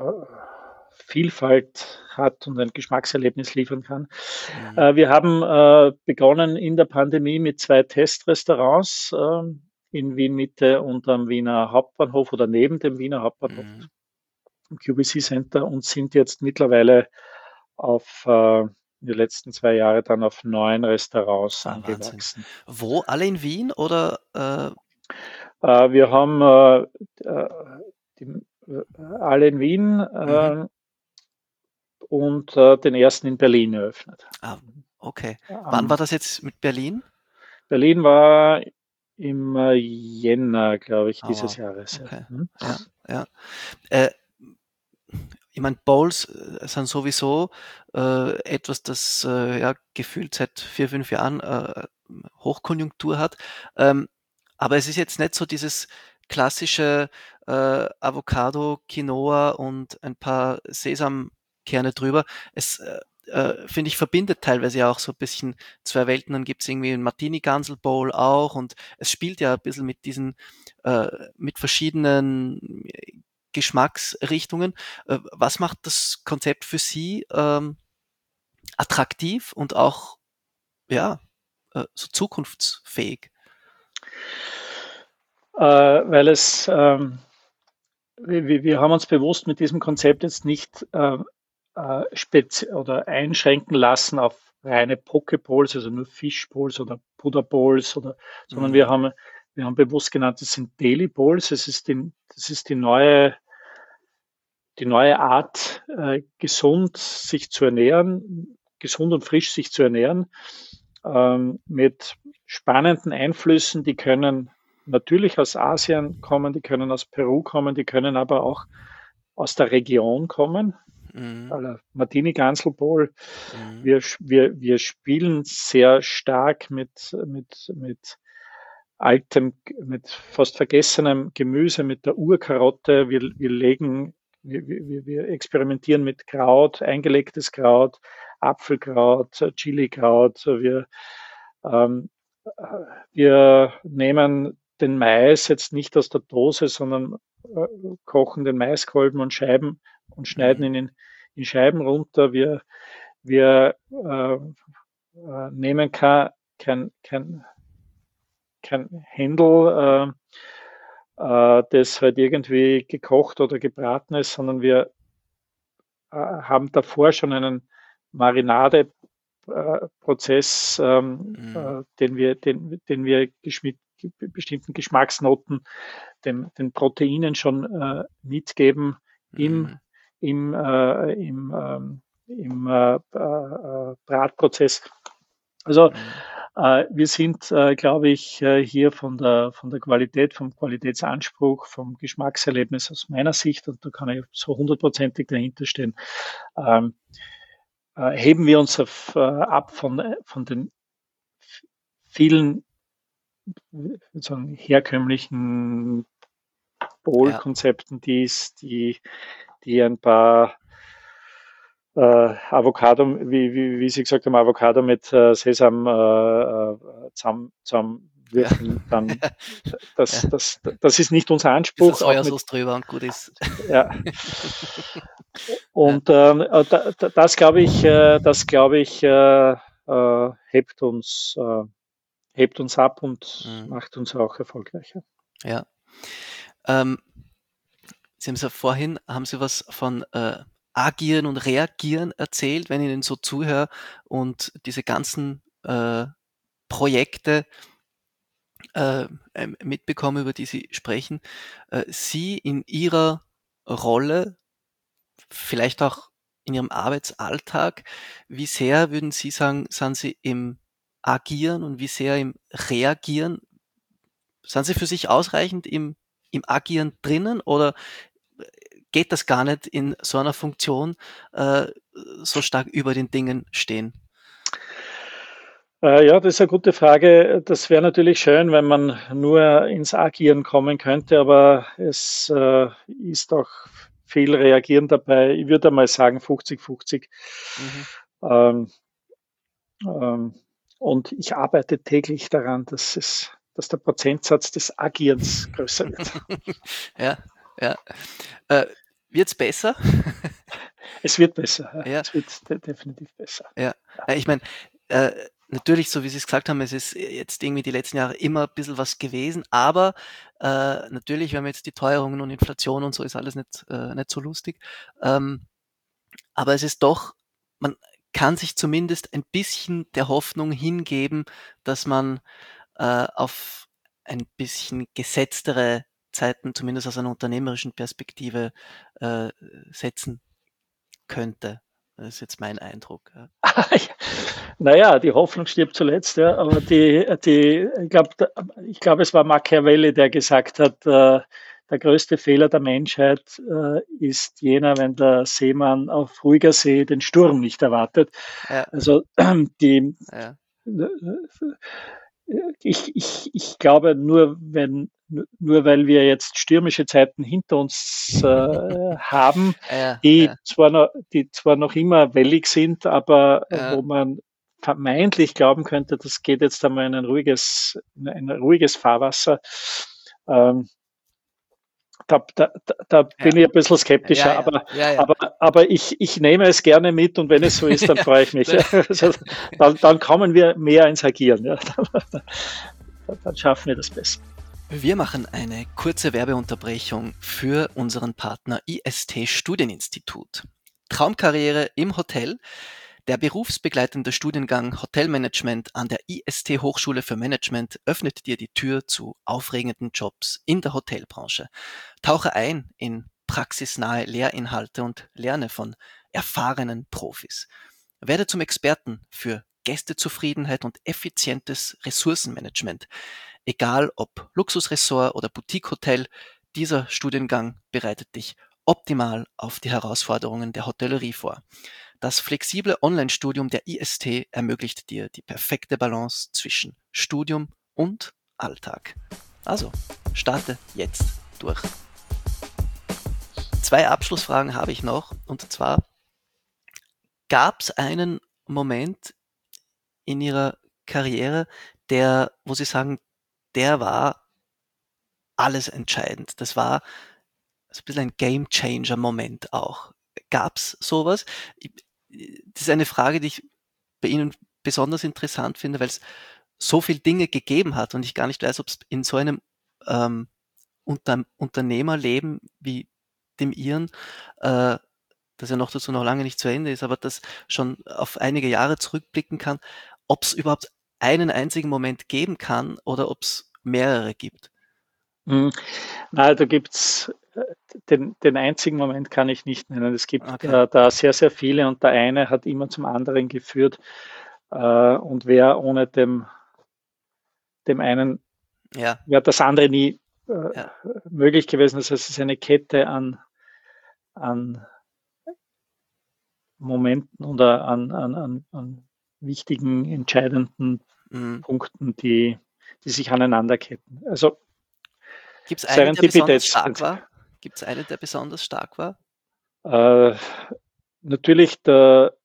Vielfalt hat und ein Geschmackserlebnis liefern kann. Mhm. Äh, wir haben äh, begonnen in der Pandemie mit zwei Testrestaurants äh, in Wien Mitte und am Wiener Hauptbahnhof oder neben dem Wiener Hauptbahnhof Mhm. im Q B C Center und sind jetzt mittlerweile auf äh, die letzten zwei Jahre dann auf neun Restaurants Ah, angewachsen. Wahnsinn. Wo? Alle in Wien oder? Äh, Äh, wir haben äh, äh, die, äh, alle in Wien äh, mhm. und äh, den ersten in Berlin eröffnet. Ah, okay. Ähm, Wann war das jetzt mit Berlin? Berlin war im äh, Jänner, glaube ich, Ah, dieses wow. Jahres. Okay. Hm? Ja, ja. Äh, ich meine, Bowls äh, sind sowieso äh, etwas, das äh, ja gefühlt seit vier, fünf Jahren äh, Hochkonjunktur hat. Ähm, aber es ist jetzt nicht so dieses klassische äh, Avocado, Quinoa und ein paar Sesamkerne drüber. Es äh, äh, finde ich verbindet teilweise ja auch so ein bisschen zwei Welten. Dann gibt es irgendwie einen Martini Gansel Bowl auch und es spielt ja ein bisschen mit diesen, äh, mit verschiedenen Geschmacksrichtungen. Äh, was macht das Konzept für Sie ähm, attraktiv und auch ja, äh, so zukunftsfähig? Äh, weil es, ähm, wir, wir haben uns bewusst mit diesem Konzept jetzt nicht äh, äh, spezi- oder einschränken lassen auf reine Pokeballs, also nur Fishballs oder Buddha Bowls, oder, sondern wir Mhm. haben, wir haben bewusst genannt, das sind Daily Bowls. Es ist die, das ist die neue, die neue Art, äh, gesund sich zu ernähren, gesund und frisch sich zu ernähren, ähm, mit spannenden Einflüssen, die können natürlich aus Asien kommen, die können aus Peru kommen, die können aber auch aus der Region kommen. Mhm. Also Martini Gansel Bowl. Mhm. Wir, wir, wir spielen sehr stark mit, mit, mit altem, mit fast vergessenem Gemüse, mit der Urkarotte. Wir, wir legen, wir, wir, wir experimentieren mit Kraut, eingelegtes Kraut, Apfelkraut, Chilikraut. Wir, ähm, wir nehmen den Mais jetzt nicht aus der Dose, sondern äh, kochen den Maiskolben und Scheiben und schneiden Mhm. ihn in, in Scheiben runter. Wir, wir äh, äh, nehmen kein, kein, kein, kein Händel, äh, äh, das halt irgendwie gekocht oder gebraten ist, sondern wir äh, haben davor schon einen Marinadeprozess, ähm, Mhm. äh, den wir, den, den wir mit bestimmten Geschmacksnoten dem, den Proteinen schon äh, mitgeben im, Mhm. im, äh, im, ähm, im äh, äh, Bratprozess. Also Mhm. äh, wir sind, äh, glaube ich, äh, hier von der, von der Qualität, vom Qualitätsanspruch, vom Geschmackserlebnis aus meiner Sicht, und da kann ich so hundertprozentig dahinter stehen, ähm, äh, heben wir uns auf, äh, ab von, von den vielen, sagen, herkömmlichen Bowl-Konzepten, die ist, die, die ein paar äh, Avocado, wie, wie, wie Sie gesagt haben, Avocado mit äh, Sesam äh, äh, zusammen, zusammen würfeln, Ja. dann das, Ja. das, das ist nicht unser Bisschen Anspruch. Auch mit, Sojasauce drüber und gut ist. ja. Und ähm, da, da, das glaube ich, äh, das glaube ich, äh, äh, hebt uns, äh, hebt uns ab und Mhm. macht uns auch erfolgreicher. Ja. Ähm, Sie haben es ja vorhin, haben Sie was von äh, Agieren und Reagieren erzählt, wenn ich Ihnen so zuhöre und diese ganzen äh, Projekte äh, ähm, mitbekomme, über die Sie sprechen. Äh, Sie in Ihrer Rolle, vielleicht auch in Ihrem Arbeitsalltag, wie sehr würden Sie sagen, sind Sie im Agieren und wie sehr im Reagieren? Sind Sie für sich ausreichend im, im Agieren drinnen oder geht das gar nicht in so einer Funktion äh, so stark über den Dingen stehen? Äh, ja, das ist eine gute Frage. Das wäre natürlich schön, wenn man nur ins Agieren kommen könnte, aber es äh, ist auch viel Reagieren dabei. Ich würde mal sagen fünfzig fünfzig. Mhm. Ähm, ähm, und ich arbeite täglich daran, dass es, dass der Prozentsatz des Agierens größer wird. Ja, ja. Äh, wird's besser? Es wird besser. Ja, Es wird de definitiv besser. ja. Äh, Ich meine, äh, natürlich, so wie Sie es gesagt haben, es ist jetzt irgendwie die letzten Jahre immer ein bisschen was gewesen, aber äh, natürlich, wir haben jetzt die Teuerungen und Inflation und so, ist alles nicht, äh, nicht so lustig. Ähm, aber es ist doch, man kann sich zumindest ein bisschen der Hoffnung hingeben, dass man äh, auf ein bisschen gesetztere Zeiten, zumindest aus einer unternehmerischen Perspektive, äh, setzen könnte. Das ist jetzt mein Eindruck. Ja. Naja, die Hoffnung stirbt zuletzt, ja, aber die, die, ich glaube, ich glaube, es war Machiavelli, der gesagt hat, äh, der größte Fehler der Menschheit äh, ist jener, wenn der Seemann auf ruhiger See den Sturm nicht erwartet. Ja, Also die, ja, ich, ich, ich glaube, nur wenn, nur weil wir jetzt stürmische Zeiten hinter uns äh, haben, ja, die ja, zwar noch, die zwar noch immer wellig sind, aber äh, ja, wo man vermeintlich glauben könnte, das geht jetzt einmal in ein ruhiges, in ein ruhiges Fahrwasser. Ähm, da, da, da ja, bin ich ein bisschen ja, skeptischer, ja, aber, ja, ja. aber, aber ich, ich nehme es gerne mit und wenn es so ist, dann freue ich mich. Also, dann, dann kommen wir mehr ins Agieren. Ja. Dann, dann schaffen wir das besser. Wir machen eine kurze Werbeunterbrechung für unseren Partner I S T Studieninstitut. Traumkarriere im Hotel. Der berufsbegleitende Studiengang Hotelmanagement an der I S T Hochschule für Management öffnet dir die Tür zu aufregenden Jobs in der Hotelbranche. Tauche ein in praxisnahe Lehrinhalte und lerne von erfahrenen Profis. Werde zum Experten für Gästezufriedenheit und effizientes Ressourcenmanagement. Egal ob Luxusressort oder Boutique-Hotel, dieser Studiengang bereitet dich optimal auf die Herausforderungen der Hotellerie vor. Das flexible Online-Studium der I S T ermöglicht dir die perfekte Balance zwischen Studium und Alltag. Also, starte jetzt durch. Zwei Abschlussfragen habe ich noch, und zwar, gab es einen Moment in Ihrer Karriere, der, wo Sie sagen, der war alles entscheidend. Das war so ein bisschen ein Game-Changer-Moment auch. Gab es sowas? Das ist eine Frage, die ich bei Ihnen besonders interessant finde, weil es so viele Dinge gegeben hat und ich gar nicht weiß, ob es in so einem ähm, Unter Unternehmerleben wie dem Ihren, äh, das ja noch dazu noch lange nicht zu Ende ist, aber das schon auf einige Jahre zurückblicken kann, ob es überhaupt einen einzigen Moment geben kann oder ob es mehrere gibt. Hm. Na, da gibt's äh, den, den einzigen Moment kann ich nicht nennen. Es gibt Okay. äh, da sehr, sehr viele und der eine hat immer zum anderen geführt äh, und wäre ohne dem, dem einen, Ja, wäre das andere nie äh, ja, möglich gewesen. Das heißt, es ist eine Kette an, an Momenten oder an, an, an, an wichtigen, entscheidenden mhm, Punkten, die, die sich aneinanderketten. Also Gibt es einen, der besonders stark Serendipitätsprinzip. war? Gibt es einen, der besonders stark war? Äh, natürlich der,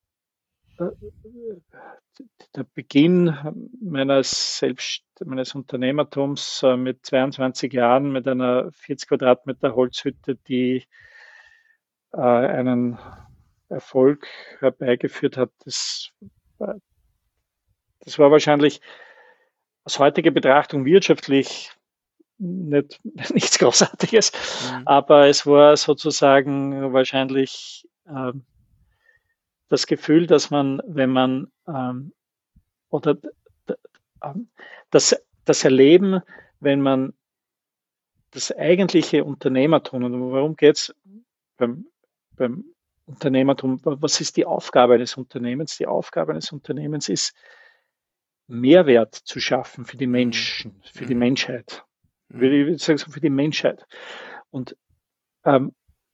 der Beginn meines Selbst, meines Unternehmertums äh, mit zweiundzwanzig Jahren mit einer vierzig Quadratmeter Holzhütte, die äh, einen Erfolg herbeigeführt hat. Das, äh, das war wahrscheinlich aus heutiger Betrachtung wirtschaftlich nicht, nichts Großartiges, Mhm. aber es war sozusagen wahrscheinlich ähm, das Gefühl, dass man, wenn man ähm, oder d- d- ähm, das, das Erleben, wenn man das eigentliche Unternehmertum, und worum geht's beim, beim Unternehmertum, was ist die Aufgabe eines Unternehmens? Die Aufgabe eines Unternehmens ist, Mehrwert zu schaffen für die Mhm. Menschen, für die Mhm. Menschheit. Mhm. Würde ich sagen, so für die Menschheit. Und, ähm,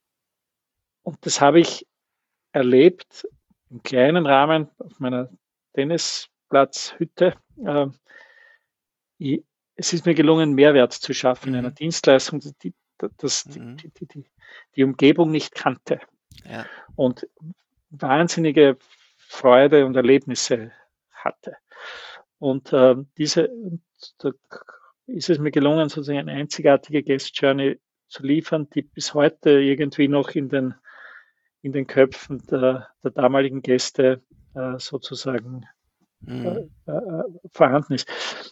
und das habe ich erlebt im kleinen Rahmen auf meiner Tennisplatzhütte. Ähm, ich, es ist mir gelungen, Mehrwert zu schaffen in einer Mhm. Dienstleistung, die, das, die, Mhm. die, die, die, die Umgebung nicht kannte Ja. und wahnsinnige Freude und Erlebnisse hatte. Und äh, diese, da ist es mir gelungen, sozusagen eine einzigartige Guest Journey zu liefern, die bis heute irgendwie noch in den, in den Köpfen der, der damaligen Gäste äh, sozusagen Mhm. äh, äh, vorhanden ist.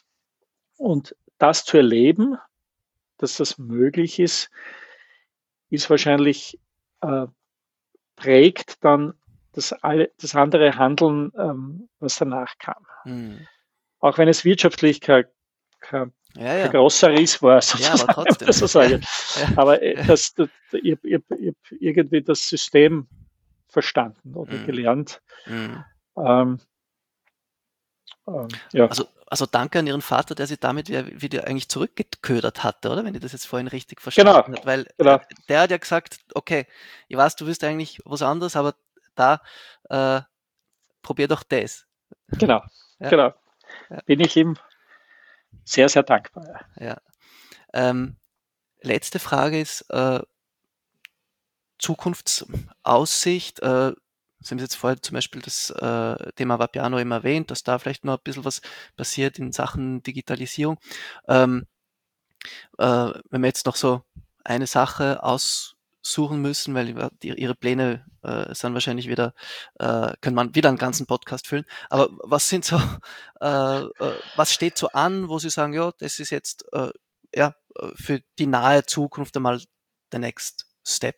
Und das zu erleben, dass das möglich ist, ist wahrscheinlich äh, prägt dann das, alle, das andere Handeln, ähm, was danach kam. Mhm. Auch wenn es wirtschaftlich kein, kein, Ja, kein ja. großer Riss war, Ja, aber sozusagen, wenn man trotzdem. das so Ja. sage. Ja. Aber äh, das, das, ich habe ich, ich hab irgendwie das System verstanden oder Mhm. gelernt. Mhm. Ähm, ähm, ja, Also, also danke an Ihren Vater, der Sie damit wieder, wieder eigentlich zurückgeködert hatte, oder? Wenn ich das jetzt vorhin richtig genau, verstanden habe. Weil genau, äh, der hat ja gesagt, okay, ich weiß, du willst eigentlich was anderes, aber da äh, probier doch das. genau, Ja, genau. ja, Bin ich ihm sehr, sehr dankbar. Ja. ja. Ähm, letzte Frage ist äh, Zukunftsaussicht. Äh, Sie haben jetzt vorher zum Beispiel das äh, Thema Vapiano eben erwähnt, dass da vielleicht noch ein bisschen was passiert in Sachen Digitalisierung. Ähm, äh, wenn wir jetzt noch so eine Sache aussuchen müssen, weil die, die, ihre Pläne äh, sind wahrscheinlich wieder, äh, können man wieder einen ganzen Podcast füllen. Aber was sind so, äh, äh, was steht so an, wo Sie sagen, ja, das ist jetzt äh, ja für die nahe Zukunft einmal der Next Step?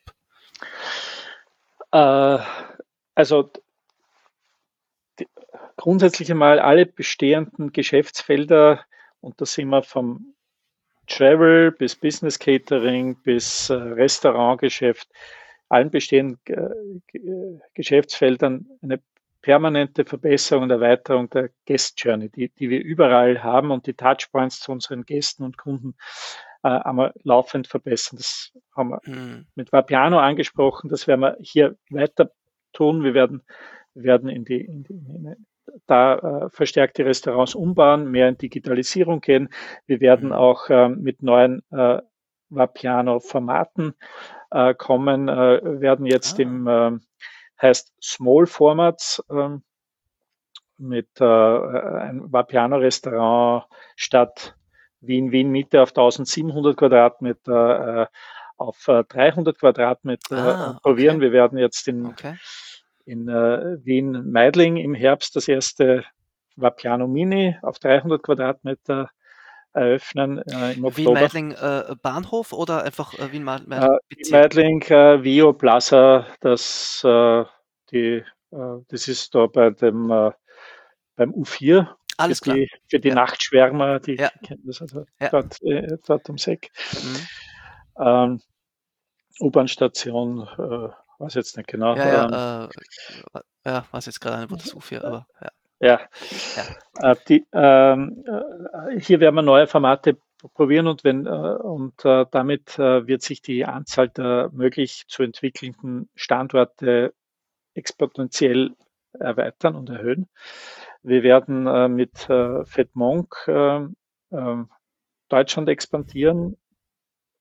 Äh, also die, grundsätzlich einmal alle bestehenden Geschäftsfelder, und da sind wir vom Travel bis Business Catering bis äh, Restaurantgeschäft, allen bestehenden äh, Geschäftsfeldern eine permanente Verbesserung und Erweiterung der Guest Journey, die, die wir überall haben und die Touchpoints zu unseren Gästen und Kunden äh, einmal laufend verbessern. Das haben wir Hm. mit Vapiano angesprochen, das werden wir hier weiter tun. Wir werden, wir werden in die, in die in da äh, verstärkt die Restaurants umbauen, mehr in Digitalisierung gehen. Wir werden Hm. auch äh, mit neuen äh, Vapiano-Formaten äh, kommen, äh, werden jetzt Ah. im, äh, heißt Small Formats, äh, mit äh, einem Vapiano-Restaurant statt Wien, Wien Mitte auf eintausendsiebenhundert Quadratmeter äh, auf äh, dreihundert Quadratmeter äh, Ah, probieren. okay, Wir werden jetzt in, okay. in äh, Wien Meidling im Herbst das erste Vapiano Mini auf dreihundert Quadratmeter eröffnen äh, im Oktober. Wien-Meidling äh, Bahnhof oder einfach äh, Wien-Meidling Äh, in Bezirk? Meidling äh, Vio Plaza, das, äh, die, äh, das ist da bei dem äh, beim U vier für Alles klar. die, für die Ja, Nachtschwärmer, die ja, kennen das also ja. dort, äh, dort ums Eck. Mhm. Ähm, U-Bahn-Station, äh, weiß jetzt nicht genau. Ja, Ähm, ja, äh, ja, weiß jetzt gerade nicht, wo das U vier, aber ja, ja, ja. äh, die, ähm, äh, hier werden wir neue Formate probieren und wenn äh, und äh, damit äh, wird sich die Anzahl der möglich zu entwickelnden Standorte exponentiell erweitern und erhöhen. Wir werden äh, mit äh, Fed Monk äh, äh, Deutschland expandieren,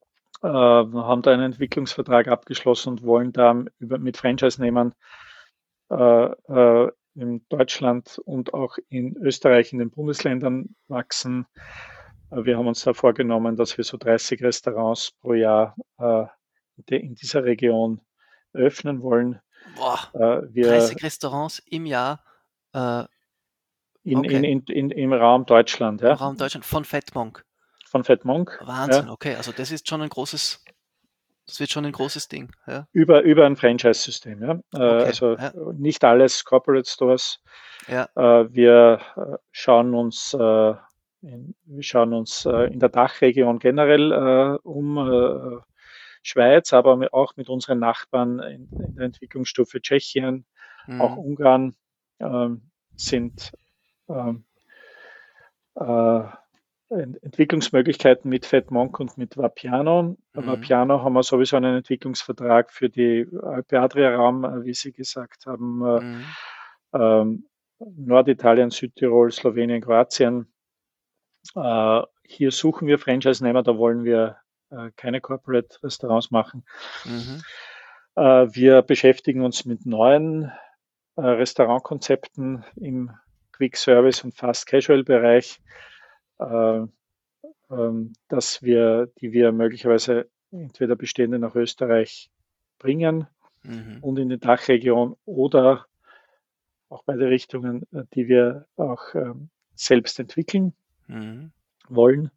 äh, haben da einen Entwicklungsvertrag abgeschlossen und wollen da über, mit Franchise-Nehmern äh, äh, in Deutschland und auch in Österreich, in den Bundesländern wachsen. Äh, wir haben uns da vorgenommen, dass wir so dreißig Restaurants pro Jahr äh, in dieser Region eröffnen wollen. Boah, äh, wir, dreißig Restaurants im Jahr äh, in, okay. in, in, in, im Raum Deutschland. Im ja. Raum Deutschland von Fat Monk. Von Fat Monk. Wahnsinn, ja. Okay, also das ist schon ein großes, das wird schon ein großes Ding. Ja. Über, über ein Franchise-System. Ja. Okay, also ja. nicht alles Corporate Stores. Ja. Wir schauen uns, wir schauen uns in der Dachregion generell um, Schweiz, aber auch mit unseren Nachbarn in, in der Entwicklungsstufe Tschechien, mhm. auch Ungarn ähm, sind ähm, äh, Entwicklungsmöglichkeiten mit Fat Monk und mit Vapiano. Bei mhm. Vapiano haben wir sowieso einen Entwicklungsvertrag für die Alpe-Adria-Raum, wie Sie gesagt haben, mhm. ähm, Norditalien, Südtirol, Slowenien, Kroatien. Äh, hier suchen wir Franchise-Nehmer, da wollen wir äh, keine Corporate-Restaurants machen. Mhm. Äh, wir beschäftigen uns mit neuen äh, Restaurantkonzepten im Quick-Service- und Fast-Casual-Bereich, äh, äh, dass wir, die wir möglicherweise entweder bestehende nach Österreich bringen mhm. und in die Dachregion oder auch beide Richtungen, die wir auch äh, selbst entwickeln mhm. wollen.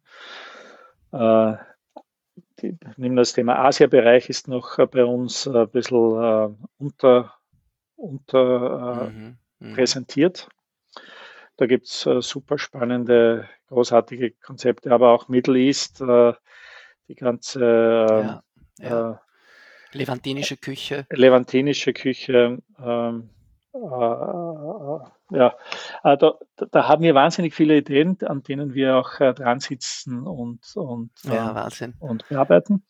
Äh, die, nehmen das Thema Asia-Bereich ist noch äh, bei uns äh, ein bisschen äh, unter, unter äh, mhm. Mhm. präsentiert. Da gibt es äh, super spannende, großartige Konzepte, aber auch Middle East, äh, die ganze äh, ja, ja. Äh, levantinische Küche. Levantinische Küche, ähm, Äh, ja, äh, da, da haben wir wahnsinnig viele Ideen, an denen wir auch äh, dran sitzen und, und, ja, ähm, Wahnsinn. und bearbeiten.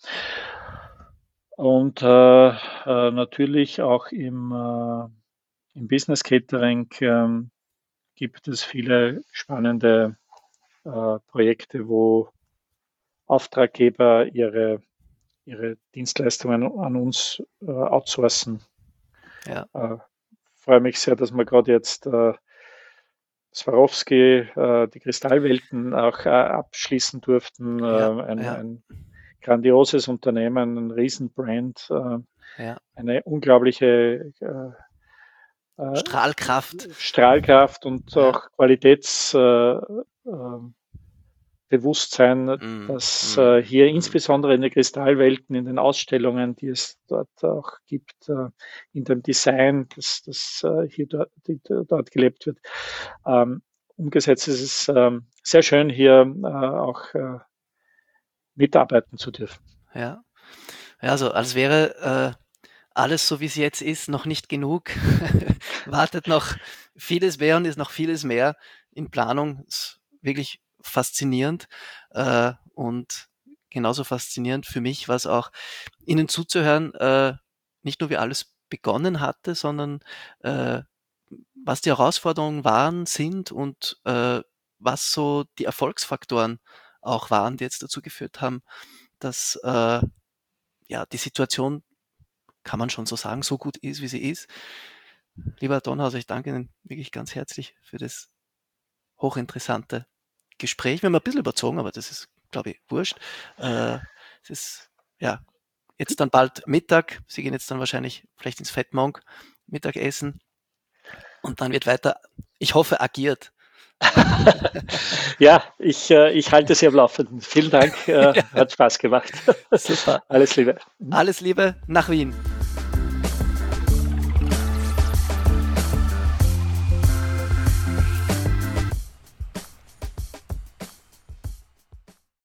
Und äh, äh, natürlich auch im, äh, im Business Catering äh, gibt es viele spannende äh, Projekte, wo Auftraggeber ihre, ihre Dienstleistungen an uns äh, outsourcen. Ja. Äh, Ich freue mich sehr, dass wir gerade jetzt äh, Swarovski, äh, die Kristallwelten auch äh, abschließen durften. Ja, äh, ein, ja. ein grandioses Unternehmen, ein Riesenbrand, äh, ja. eine unglaubliche äh, Strahlkraft. Strahlkraft und ja. auch Qualitäts äh, äh, Bewusstsein, mm, dass mm, äh, hier mm. insbesondere in den Kristallwelten, in den Ausstellungen, die es dort auch gibt, äh, in dem Design, das, das äh, hier dort, die, dort gelebt wird, ähm, umgesetzt ist es ähm, sehr schön, hier äh, auch äh, mitarbeiten zu dürfen. Ja, ja, also als wäre äh, alles so, wie es jetzt ist, noch nicht genug. Wartet noch vieles mehr und ist noch vieles mehr in Planung. Ist wirklich faszinierend äh, und genauso faszinierend für mich war es auch, Ihnen zuzuhören, äh, nicht nur wie alles begonnen hatte, sondern äh, was die Herausforderungen waren, sind und äh, was so die Erfolgsfaktoren auch waren, die jetzt dazu geführt haben, dass äh, ja die Situation, kann man schon so sagen, so gut ist, wie sie ist. Lieber Herr Donhauser, ich danke Ihnen wirklich ganz herzlich für das hochinteressante Gespräch. Wir haben ein bisschen überzogen, aber das ist, glaube ich, wurscht. Äh, es ist, ja, jetzt dann bald Mittag. Sie gehen jetzt dann wahrscheinlich vielleicht ins Fat Monk Mittagessen. Und dann wird weiter, ich hoffe, agiert. Ja, ich, äh, ich halte Sie am Laufenden. Vielen Dank, äh, ja. Hat Spaß gemacht. Super. Alles Liebe. Alles Liebe nach Wien.